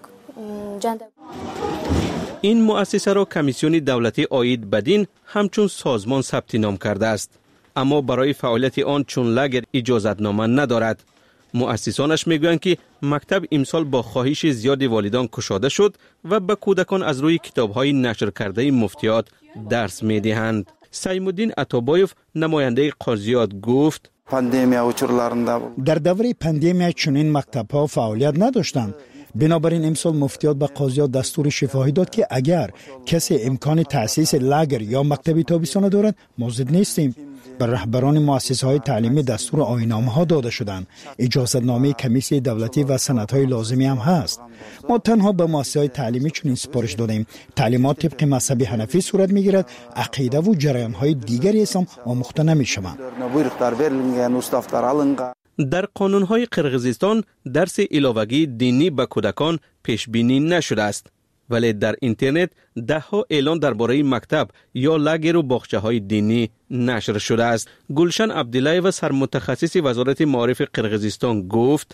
این مؤسسه را کمیسیون دولتی عاید به دین همچون سازمان ثبت نام کرده است، اما برای فعالیت آن چون لاگر اجازتنامه ندارد. مؤسسانش میگویند که مکتب امسال با خواهش زیاد والدان گشاده شد و به کودکان از روی کتاب‌های نشر کرده مفتیات درس میدهند. سیم‌الدین عطابایف نماینده قاضیات گفت: در دوره پاندمی چنین مکتب‌ها فعالیت نداشتند. بنابراین امسال مفتیات به قاضیات دستور شفاهی داد که اگر کسی امکان تأسیس لاگر یا مکتب تابستانه دارد ما ضد نیستیم. بر رهبران مؤسسه‌های تعلیمی دستور آیین‌نامه‌ها داده شدند. اجازتنامه کمیسیون دولتی و سندهای لازمی هم هست. ما تنها به مؤسسه‌های تعلیمی چنین سپارش دادیم. تعلیمات طبق مذهب حنفی صورت می‌گیرد. عقیده و جریان‌های دیگری اسلام آموخته نمی‌شوند. در قانون‌های قرقیزستان درس علاوگی دینی به کودکان پیش بینی نشده است، ولی در اینترنت ده ها اعلان درباره مکتب یا لاگر و باغچه‌های دینی نشر شده است. گلشن عبدالله و سرمتخصص وزارت معارف قرقیزستان گفت: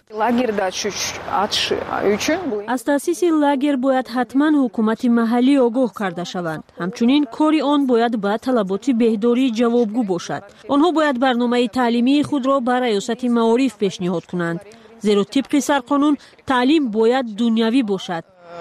از تأسیس لاگر باید حتما حکومت محلی آگاه کرده شوند. همچنین کاری آن باید به طلبات بهداری جوابگو باشد. آنها باید برنامه تعلیمی خود را برای ریاست معارف پیشنهاد کنند، زیرا طبق سرقانون تعلیم باید دنیوی باشد.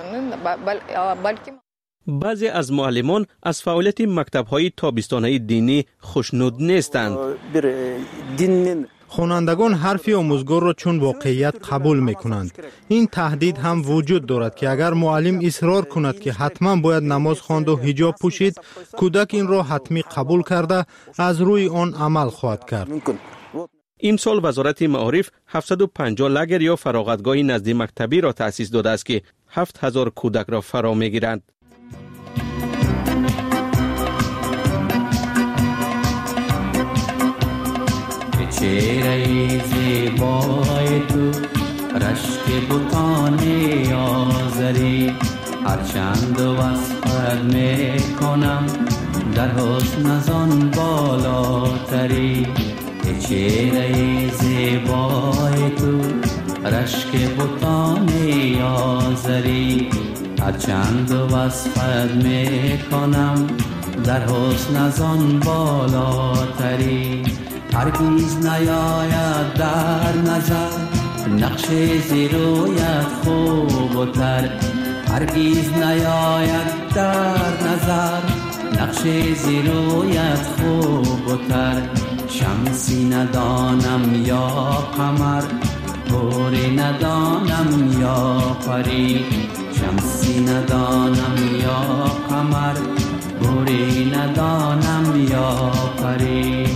بعضی از معلمان از فعالیت مکتب‌های تابستانه دینی خوشنود نیستند. خوانندگان حرف آموزگار را چون واقعیت قبول میکنند. این تهدید هم وجود دارد که اگر معلم اصرار کند که حتما باید نماز خواند و حجاب پوشید، کودک این را حتمی قبول کرده از روی آن عمل خواهد کرد. امسال وزارت معارف هفتصد و پنجاه لگر یا فراغتگاه نزد مکتبی را تأسیس داده است که هفت هزار کودک را فرا میگیرند. چهره زیبای تو رشک بتان آزری، هرچند وصفت میکنم در حسن از آن بالاتری. چهره زیبای تو رشک بتان آزری، هرچند وصفت میکنم در حسن از آن بالاتری. هرگیز نیاید در نظر نقش زیرویت خوب و تر، هرگیز نیاید در نظر نقش زیرویت خوب و تر. شمسی ندانم یا قمر، گوری ندانم یا پری. شمسی ندانم یا قمر، گوری ندانم یا پری.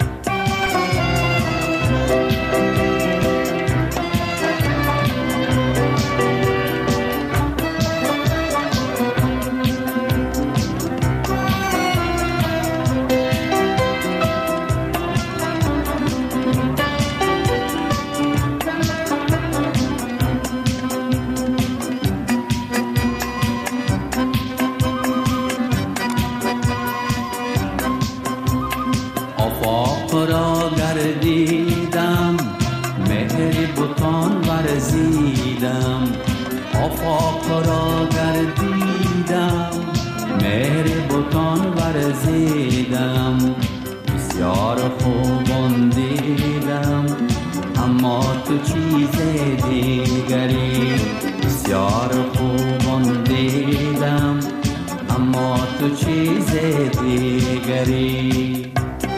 آفاق را گردیدم، مهر بتان ورزیدم. بسیار خوبان دیدم اما تو چیز دیگری. بسیار خوبان دیدم اما تو چیز دیگری.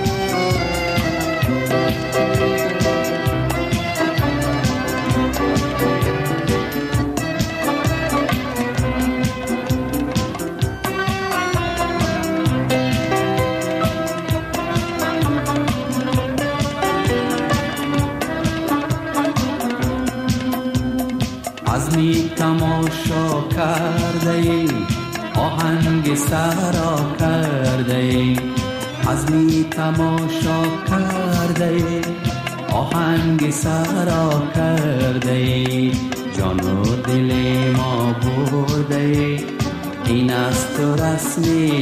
عزمی تماشا کرده ای، آهنگ سرا کرده ای. عزمی تماشا کرده ای، آهنگ سرا کرده ای. جان و دل ما برده ای، این است تو رسم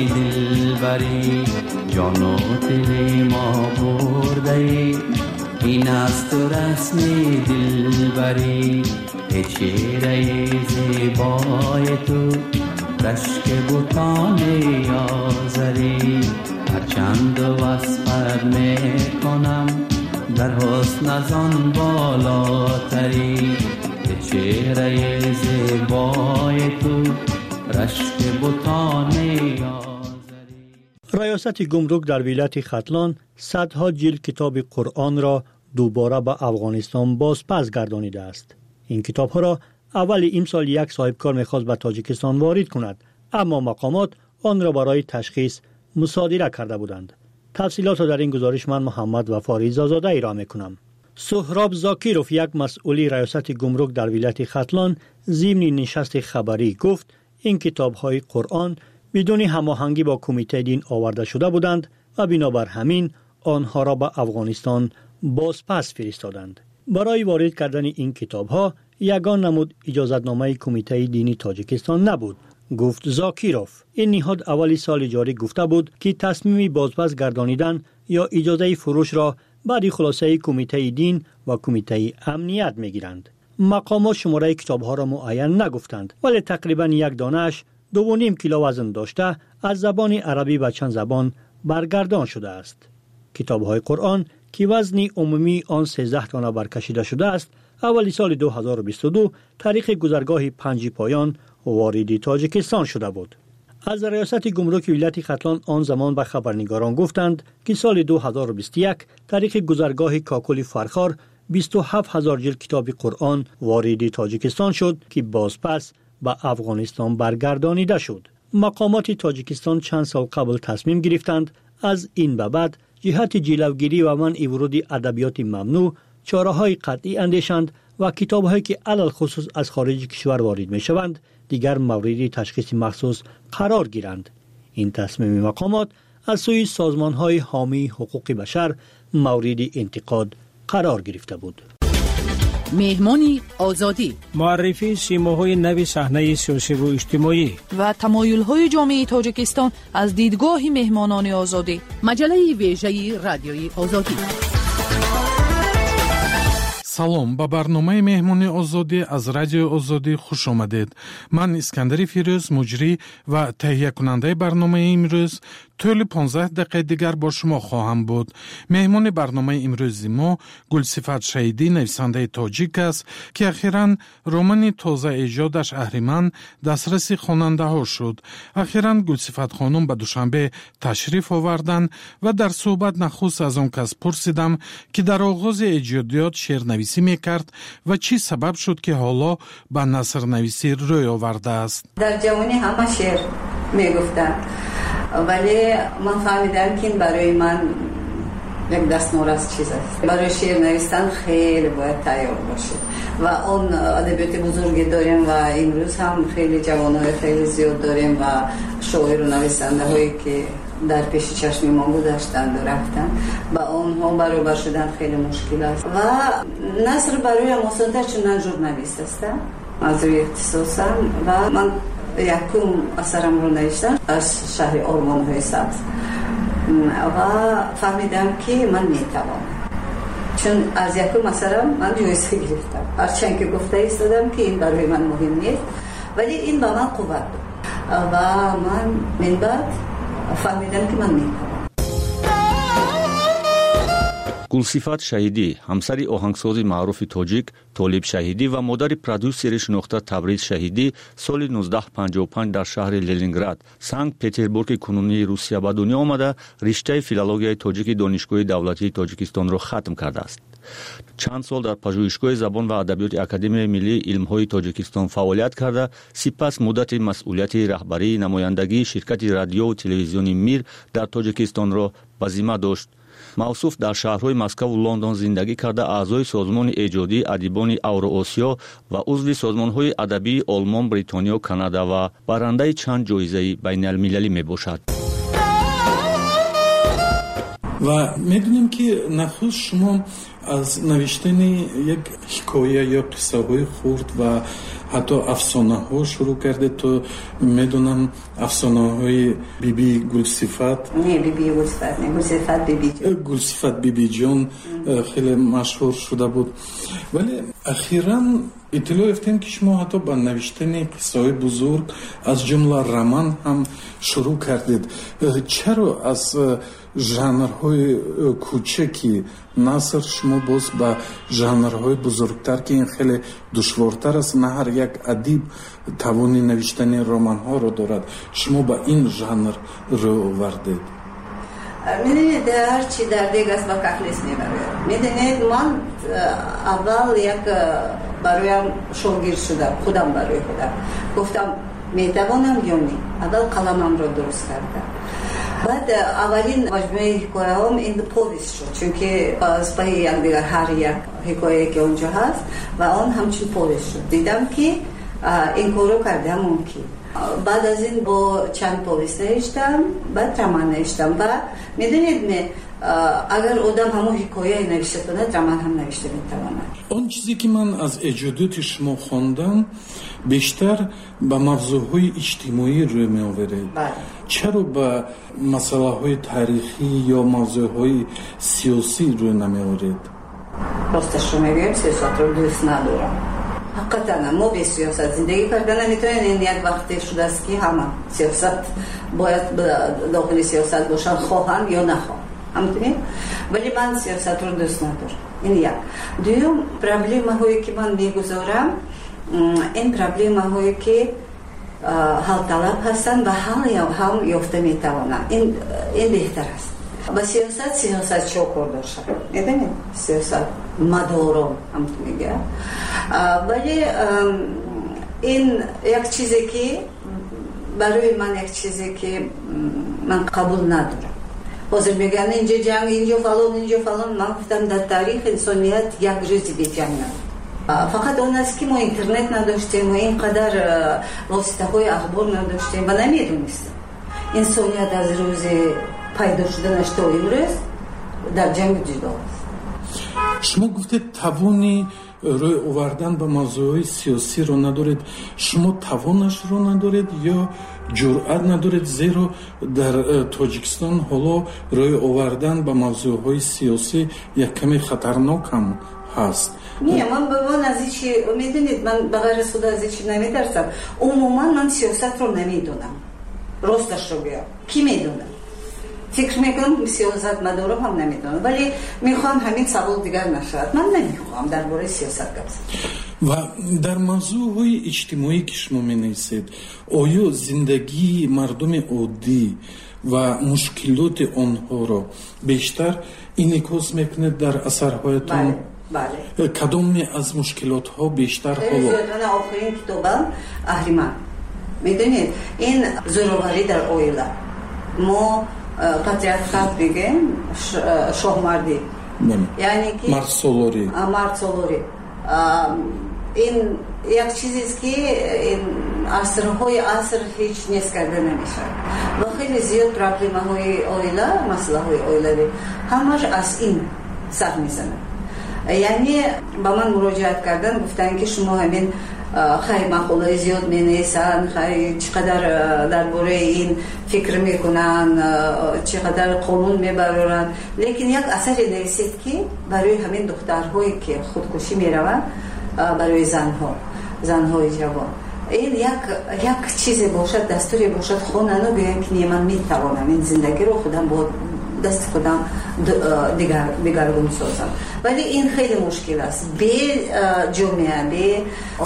دلبری. جان و دل ما برده ای، این است تو رسم دلبری. چهره زیبای تو رشک بتان آزری، هرچند وصفت میکنم در حسن از آن بالاتری. چهره زیبای تو رشک بتان آزری. ریاست گمرک در ولایت ختلان صدها جلد کتاب قرآن را دوباره به افغانستان بازپس گردانیده است. این کتاب ها را اول امسال یک صاحبکار می‌خواست به تاجیکستان وارد کند، اما مقامات آن را برای تشخیص مصادره کرده بودند. تفصیلات را در این گزارش من محمد وفا رضازاده ارائه می‌کنم. سهراب زاکیروف، یک مسئول ریاست گمرک در ولایت ختلان، ضمن نشست خبری گفت این کتاب‌های قرآن بدون هماهنگی با کمیته دین آورده شده بودند و بنابر همین آنها را به افغانستان بازپس فرستادند. برای وارد کردن این کتاب‌ها یگان نمود اجازتنامه کمیته دینی تاجیکستان نبود، گفت زاکیروف. این نهاد اولی سال جاری گفته بود که تصمیم بازپس گردانیدن یا اجازه فروش را بعد خلاصه کمیته دین و کمیته امنیت میگیرند. مقامات شماره کتاب‌ها را معین نگفتند، ولی تقریبا یک دانه‌اش دو و نیم کیلو وزن داشته از زبان عربی و چند زبان برگردان شده است. کتاب‌های قرآن که وزن عمومی آن سیزده دانه برکشیده شده است، اولی سال دو هزار و بیست و دو تاریخ گذرگاه پنج پایان وارد تاجیکستان شده بود. از ریاست گمرک ولایت ختلان آن زمان به خبرنگاران گفتند که سال دو هزار و بیست و یک طریق گذرگاه کاکل فرخار بیست و هفت هزار جلد کتاب قرآن وارد تاجیکستان شد که باز پس به افغانستان برگردانیده شد. مقامات تاجیکستان چند سال قبل تصمیم گرفتند از این به بعد جهت جلوگیری و منع ورود ادبیات ممنوع چاره‌های قطعی اندیشند و کتاب‌هایی که علل خصوص از خارج کشور وارد می‌شوند دیگر مورد تشخیص مخصوص قرار گیرند. این تصمیم مقامات از سوی سازمان‌های حامی حقوق بشر مورد انتقاد قرار گرفته بود. مهمانی آزادی، معرفی سیماهای نو صحنه سیاسی و اجتماعی و تمایل‌های جامعه تاجیکستان از دیدگاه مهمانان آزادی. مجله ویژه رادیوی آزادی. салом ба барномаи меҳмони озодӣ аз радиои озодӣ хуш омадед. ман искандари фирӯз муҷрӣ ва таҳиякунандаи барномаи имрӯз طول پانزده دقیقه دیگر با شما خواهم بود. مهمان برنامه امروزی ما گلصفت شهیدی نویسنده تاجیک است که اخیراً رمان تازه ایجادش اهریمن دسترس خواننده ها شد. اخیراً گلصفت خانم به دوشنبه تشریف آوردند و در صحبت نخست از آن کس پرسیدم که در آغاز ایجادیات شعرنویسی میکرد و چی سبب شد که حالا به نثرنویسی روی آورده است. در جوانی همه شعر میگفتم، ولی من فهمیدم که این برای من یک دستمزد چیز است. برای شعر نوشتن خیلی باید تیار باشه و اون ادبیات بزرگی داریم و امروز هم خیلی جوانای خیلی زیاد داریم و شاعر و نویسنده هایی که در پیش چشم ما گذاشتند و رفتن با اونها برابر شدن خیلی مشکل است و نثر برای مساعده چون ژورنالیست هستم از روی اختصاصم و من یکم اثرم رو نوشتم از شهر آرمان های سبز و فهمیدم که من میتوانم، چون از یکم اثرم من جایزه گرفتم، هرچند که گفته ایستادم که این برای من مهم نیست ولی این به من قوت داد و من من بعد فهمیدم که من میتوانم. گلصفت شهیدی همسری آهنگساز معروف تاجیک طالب شهیدی و مادر پرودوسر شناخته تبریز شهیدی سال نوزده پنجاه و پنج در شهر لنینگراد سنت پترزبورگ کنونی روسیه به دنیا آمده رشته فیلولوژی تاجیک دانشگاه دولتی تاجیکستان را ختم کرده است. چند سال در پژوهشگاه زبان و ادبیات اکادمی ملی علم‌های تاجیکستان فعالیت کرده، سپس مدت مسئولیت رهبری نمایندگی شرکت رادیو و تلویزیونی میر در تاجیکستان را به ذمه داشت. موصوف در شهرهای مسکو و لندن زندگی کرده اعضای سازمان ایجادی ادیبان اوراسیا و عضو سازمان‌های ادبی آلمان، بریتانیا و کانادا و برنده چند جایزه بین‌المللی میباشد. و میدونیم که نخست شما از نوشتن یک حکایه یا قصه های خورد و حتی افسانه ها شروع کرده تا میدونم افسانه های بی بی گلصفت نه بی بی گلصفت نه گلصفت بی بی جان گلصفت بی بی جان خیلی مشهور شده بود، ولی اخیراً اطلاع یافتیم که شما حتی با نوشتن قصه های بزرگ از جمله رمان هم شروع کردید. چرا از ژانرهای کوچکی نثر شما باز با ژانرهای بزرگتر که این خیلی دشوارتر است، نه هر یک ادیب توانی نوشتن رمان ها رو دارد، شما با این ژانر رو آوردید؟ میدونید هر چی در دیگ است با کفلیس میبرید. میدونید من اول یک برایم شاگرد شدم، خودم برای خودم گفتم میتوانم یا نه. اول قلمم رو درست کردم، بعد اولین مجموعه حکایه هم این پویست شد، چون که از پای یک دیگر هر یک حکایه که اونجا هست و آن همچون پویست شد. دیدم که این کارو کردم ممکن. بعد از این با چند پویست نوشتم، بعد رمان نوشتم و میدونید نه اگر آدم همون حکایه نوشته کنه رمان هم نوشته میتواند. اون چیزی که من از ایجادات شما خواندم بیشتر به موضوعهای اجتماعی روی می آورید. چرا به مسئله های تاریخی یا موضوعهای سیاسی روی نمی آورید؟ راستش رو میگم سیاست رو دوست ندارم. حقیقتا ما به سیاست زندگی کردن نمیتونیم. این یک وقتی شده است که همه سیاست باید داخل سیاست باشن خواهن یا نخواهن، همونطوری. ولی من سیاست رو دوست ندارم. این یک. دوم پرابلم هایی که من میگذارم این پرابلم هایی که حل طلب هستند و حل هم یافته میتوانند. این این بهتر است. با سیاست سیاست چو کرده شد. میدونید سیاست مدارم هم میگه. ولی این یک چیزی که برای من یک چیزی که من قبول ندارم. حاضر میگن اینجا جنگ، اینجا فلان، اینجا فلان. من گفتم در تاریخ انسانیت یک روزی به جنگ ندارم. فقط اون است که ما اینترنت نداشتیم و اینقدر واسطه های اخبار نداشتیم و نمیدونستیم. انسانیت از روز پیدا شدنش تا امروز در جنگ جدا است. شما گفتید توانی روی آوردن به موضوعات سیاسی رو ندارید. شما توانش رو ندارید یا جرأت ندارید؟ زیرا در تاجیکستان حالا روی آوردن به موضوعات سیاسی یک کمی خطرناک هم هست. نه، من به من از چی میدونید، من به غیر خدا از چی نمیترسم. عموما من سیاست رو نمیدونم. راستش رو بگم، کی میدونه؟ فکر میکنم سیاست مدارم هم نمیدونم، ولی میخوام همین سوال دیگر نشد. من نمیخوام درباره سیاست گپ و در موضوع های اجتماعی که شما می-نویسید، آیا زندگی مردم عادی و مشکلات آنها را بیشتر انعکاس میکنید در اثرهایتان؟ بله، بله. کدام از مشکلات ها بیشتر حالا؟ زیادن آخرین کتابم اهریمن. میدونید این زوروری در اویله، ما پاتریارخات بگیم شاهمردی، یعنی که مرد سالاری. مرد سالاری این یک چیزی است که این عصرهای عصر هیچ نیست کرده نمیشه و خیلی زیاد پرابلم های اویله، مسئله های اویله همش از این سر میزنه. یعنی با من مراجعت کردن، گفتن که شما همین خیلی مقاله زیاد می-نویسن، خیلی چقدر درباره این فکر میکنن، چقدر قانون میبرن، لیکن یک اثری نویسید که برای همین دخترهایی که خودکشی میروند، برای زنها زنهای جوان، این یک یک چیزی باشد، دستوری باشد، خونانو بگن که من میتوانم این زندگی رو خودم با دست خودم دیگر دیگرگون سازم. ولی این خیلی مشکل است. به جامعه، به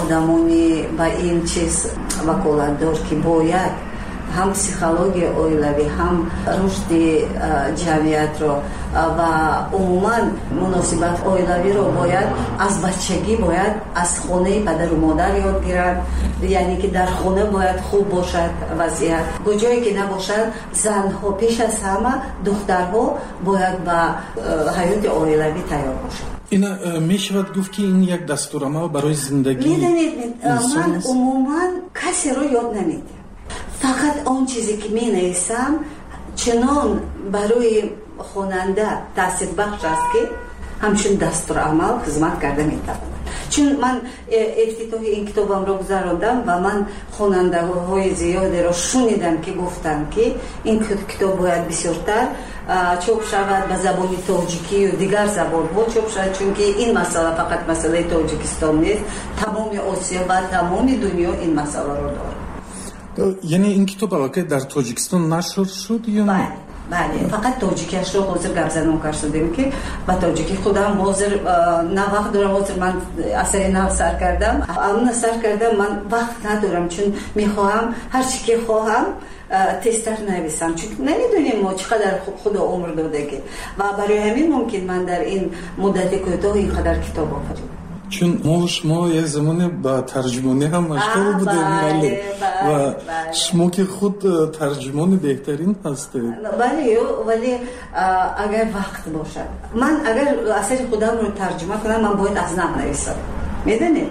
آدمانی با این چیز وکالت دار که باید هم پسیخولوژی اویلوی، هم رشد جمعیت رو و عموما مناسبت اویلوی رو باید از بچگی باید از خانه پدر و مادر یاد گیرند. یعنی که در خانه باید خوب باشد وضعیت، کجایی که نباشد زنها پیش از همه دخترها باید با حیات اویلوی تیار باشد. این می شود گفت که این یک دستورالعمل برای زندگی. میدونید من عموما کسی رو یاد نمیدم، فقط آن چیزی که می نویسم چنان برای خواننده تاثیر بخش است که همچون دستورالعمل خدمت کرده می تواند. چون من افتتاح این کتابم رو گذراندم و من خواننده های زیادی رو شنیدم که گفتن که این کتاب باید بسیارتر چاپ شود به زبان تاجیکی و دیگر زبان ها چاپ شود، چون که این مسئله فقط مسئله تاجیکستان نیست، تمام آسیا و تمام دنیا این مسئله رو داره. یعنی این کتاب البته در تاجیکستان نشر شد یا نه؟ بله، فقط تاجیکیش رو حاضر گپ زدن کردیم که با تاجیکی خودم حاضر نه وقت دارم، حاضر من اثر نو سر کردم، اما سر کردم من وقت ندارم، چون میخواهم هر چی که خواهم تستر نویسم، چون نمیدونیم ما چقدر خدا عمر داده که و برای همین ممکن من در این مدت کوتاه اینقدر کتاب آفریدم. چون ما شما یک زمانی با ترجمانی هم مشغول بودیم ولی و شما که خود ترجمان بهترین هستید. بله، ولی اگر وقت باشد، من اگر اثر خودم رو ترجمه کنم من باید از نو نویسم. میدونید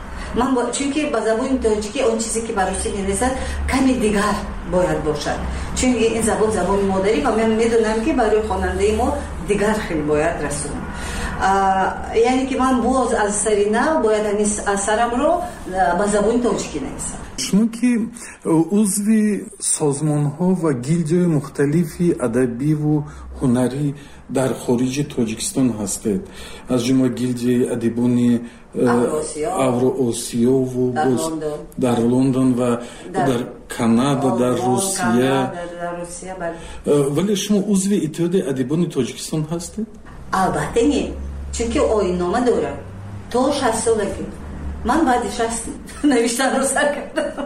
من با... چون که با زبان تاجیکی اون چیزی که برای می نویسد کمی دیگر باید باشد، چون این زبان زبان مادری و من میدونم که برای خواننده ما دیگر خیلی باید رسونم. یعنی که من باز از سری نو باید همین اثرم رو با زبان تاجیکی نویسم. شما که عضو سازمان ها و گیلدهای مختلفی ادبی و هنری در خارج تاجیکستان هستید، از جمله گیلد ادیبان اوراسیا و در لندن و در کانادا، در روسیه، ولی شما عضو اتحاد ادیبان تاجیکستان هستید؟ البته نه، چون که آیین نامه دارم تا شصت سالگی من بعدش از نوشتن رو سر کردم.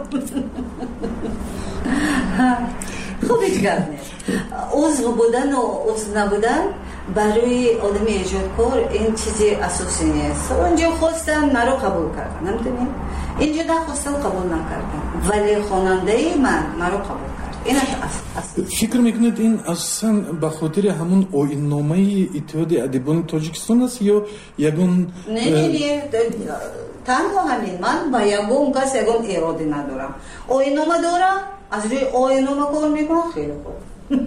خوب هیچ گرد نیست. عضو بودن و عضو نبودن برای آدم ایجادکار این چیزی اساسی نیست. اونجا خواستم مرا قبول کردن، نمیدونیم اینجا نخواستم قبول نکردم، ولی خواننده من مرا قبول کرد. این اصل فکر میکنید این اصلا به خاطر همون آیین‌نامه اتحاد ادیبان تاجیکستان است یا یگان؟ نه نه نه تنها همین. من با یگان کس یگان اراده ندارم. آیین‌نامه دارم، از روی آیین‌نامه کار میکنم. خیلی خوب.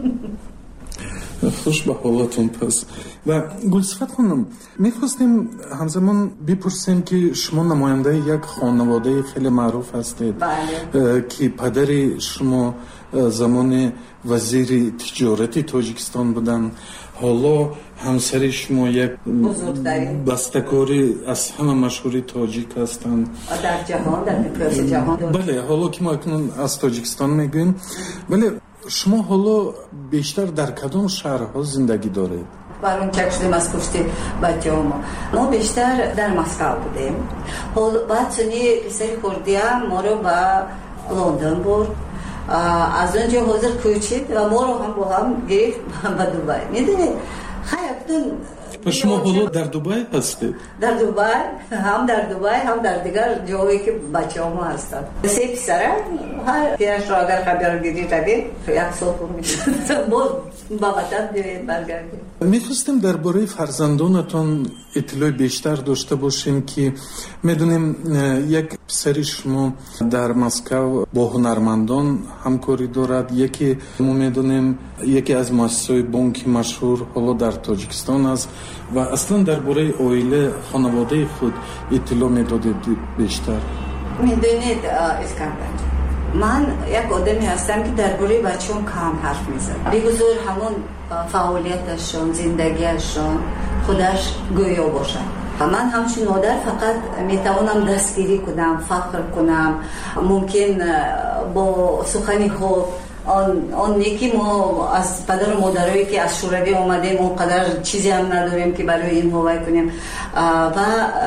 خوش به حالتون. پس و گلصفت خانم میخواستیم همزمان بپرسیم که شما نماینده یک خانواده خیلی معروف هستید. بله. که پدر شما زمان وزیر تجارت تاجیکستان بودن، حالا همسر شما یک بسته‌کاری از همه مشهوری تاجیک هستند در جهان، در مقیاس جهان. بله، حالا که ما اکنون از تاجیکستان میگوییم، ولی شما حالا بیشتر در کدام شهرها زندگی دارید؟ برون چک شدیم از پشت بچه ما. ما بیشتر در مسکو بودیم. حالا بعد سنی پسری خوردیم ما رو به لندن برد. از اونجا حاضر کوچید و ما رو هم با هم گرفت به دوبای. میدونید خیلی پس شما حالا در دوبای هستید؟ در دوبای، هم در دوبای هم در دیگر جایی که بچه ها ما هستند. سه پسره، هر پیش را اگر خبر گیری روید یک سال پر میدید باز با وطن بیایید برگردید. میخواستیم درباره فرزندانتان اطلاع بیشتر داشته باشیم که میدونیم یک پسر شما در مسکو با هنرمندان همکاری دارد، یکی ما میدونیم یکی از مؤسسات بانک مشهور حالا در تاجیکستان است و اصلا درباره عائله خانواده خود اطلاع میدادید بیشتر؟ میدونید اسکندر، من یک آدمی هستم که درباره بچه‌ام کم حرف میزنم. بگذار همون فعالیتشون، زندگیشون خودش گویا باشه. من همچون مادر فقط میتوانم دستگیری کنم، فخر کنم، ممکن با سخنی خوب آن آن نیکی ما از پدر و مادرایی که از شوروی اومدیم اونقدر چیزی هم نداریم که برای این هوای کنیم و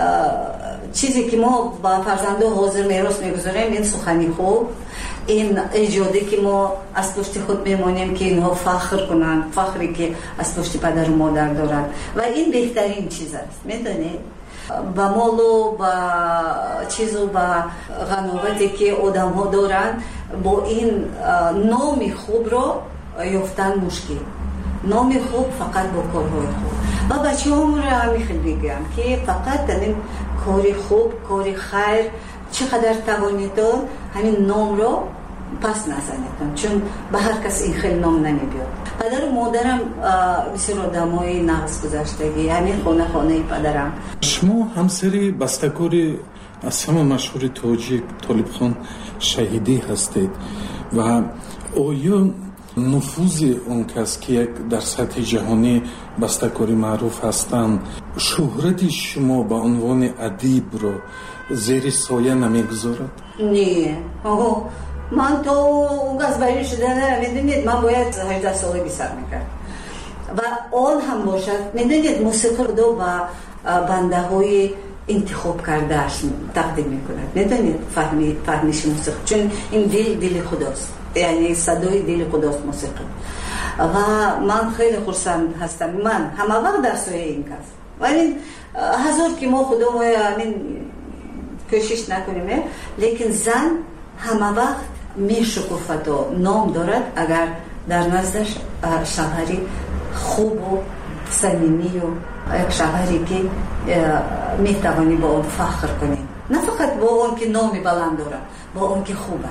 چیزی که ما با فرزنده حاضر میراث میگذاریم این سخنی خوب، این ایجادی که ما از پشت خود میمانیم که اینها فخر کنن، فخری که از پشت پدر و مادر دارن و این بهترین چیز است. میدونید با مال و با چیز و با غناوتی که آدم ها دارن با این نام خوب رو یافتن مشکل. نام خوب فقط با کارهای خوب. و بچه هم رو همی خیلی بگم که فقط این کاری خوب، کاری خیر چقدر توانیدون همین نام رو پس نزنیدون، چون به هر کس این خیلی نام نمیبیاد. پدر و مادرم بسیار آدمای نقص گذشتگی، همین خانه خانه پدرم. شما همسری بسته‌کاری از همه مشهور تاجیک طالب خان شهیدی هستید و آیا نفوذ اون کس که یک در سطح جهانی بسته‌کاری معروف هستند شهرت شما به عنوان ادیب رو زیر سایه نمیگذارد؟ نه، من تو اون از بری شده نه. میدونید من باید هجده ساله بی سر میکرد و آن هم باشد. میدونید موسیقی رو با بنده های انتخاب کردهش تقدیم میکند. میدونید فهمی فهمیش موسیقی، چون این دل دل خداست، یعنی صدای دل خداست موسیقی. و من خیلی خرسند هستم من همه وقت در سوی این کس، ولی هزار که ما خدا ما همین کوشش نکنیم، لیکن زن همه وقت می شکوفت و نام دارد اگر در نزدش شوهری خوب و صمیمی و یک شوهری که می توانی با اون فخر کنی، نه فقط با اون که نامی بلند دارد، با اون که خوبه.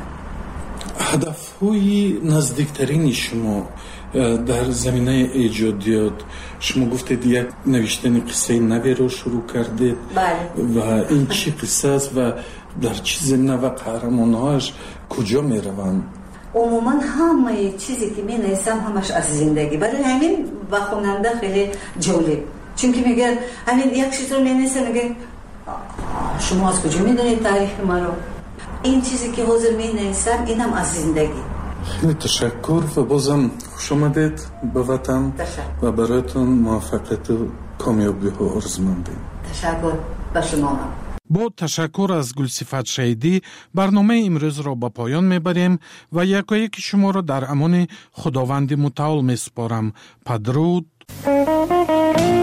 هدف‌های نزدیکترین شما در زمینه ایجادیات، شما گفتید یک نوشتن قصه نوی رو شروع کردید. بله. و این چی قصه است و در چه زمینه و قهرمان‌هاش کجا میروند؟ عموما همه چیزی که می نویسم همش از زندگی، برای همین با خواننده خیلی جالب، چون که میگه همین یک چیز رو می نویسم میگه شما از کجا میدونید تاریخ ما رو؟ این چیزی که حاضر می نویسم اینم از زندگی. خیلی تشکر و بازم خوش آمدید به وطن و برایتون موفقیت و کامیابی ها آرزو مندیم. تشکر به شما هم. با تشکر از گلصفت شهیدی برنامه امروز را به پایان میبریم و یکایک شما را در امان خداوند متعال میسپارم. پدرود.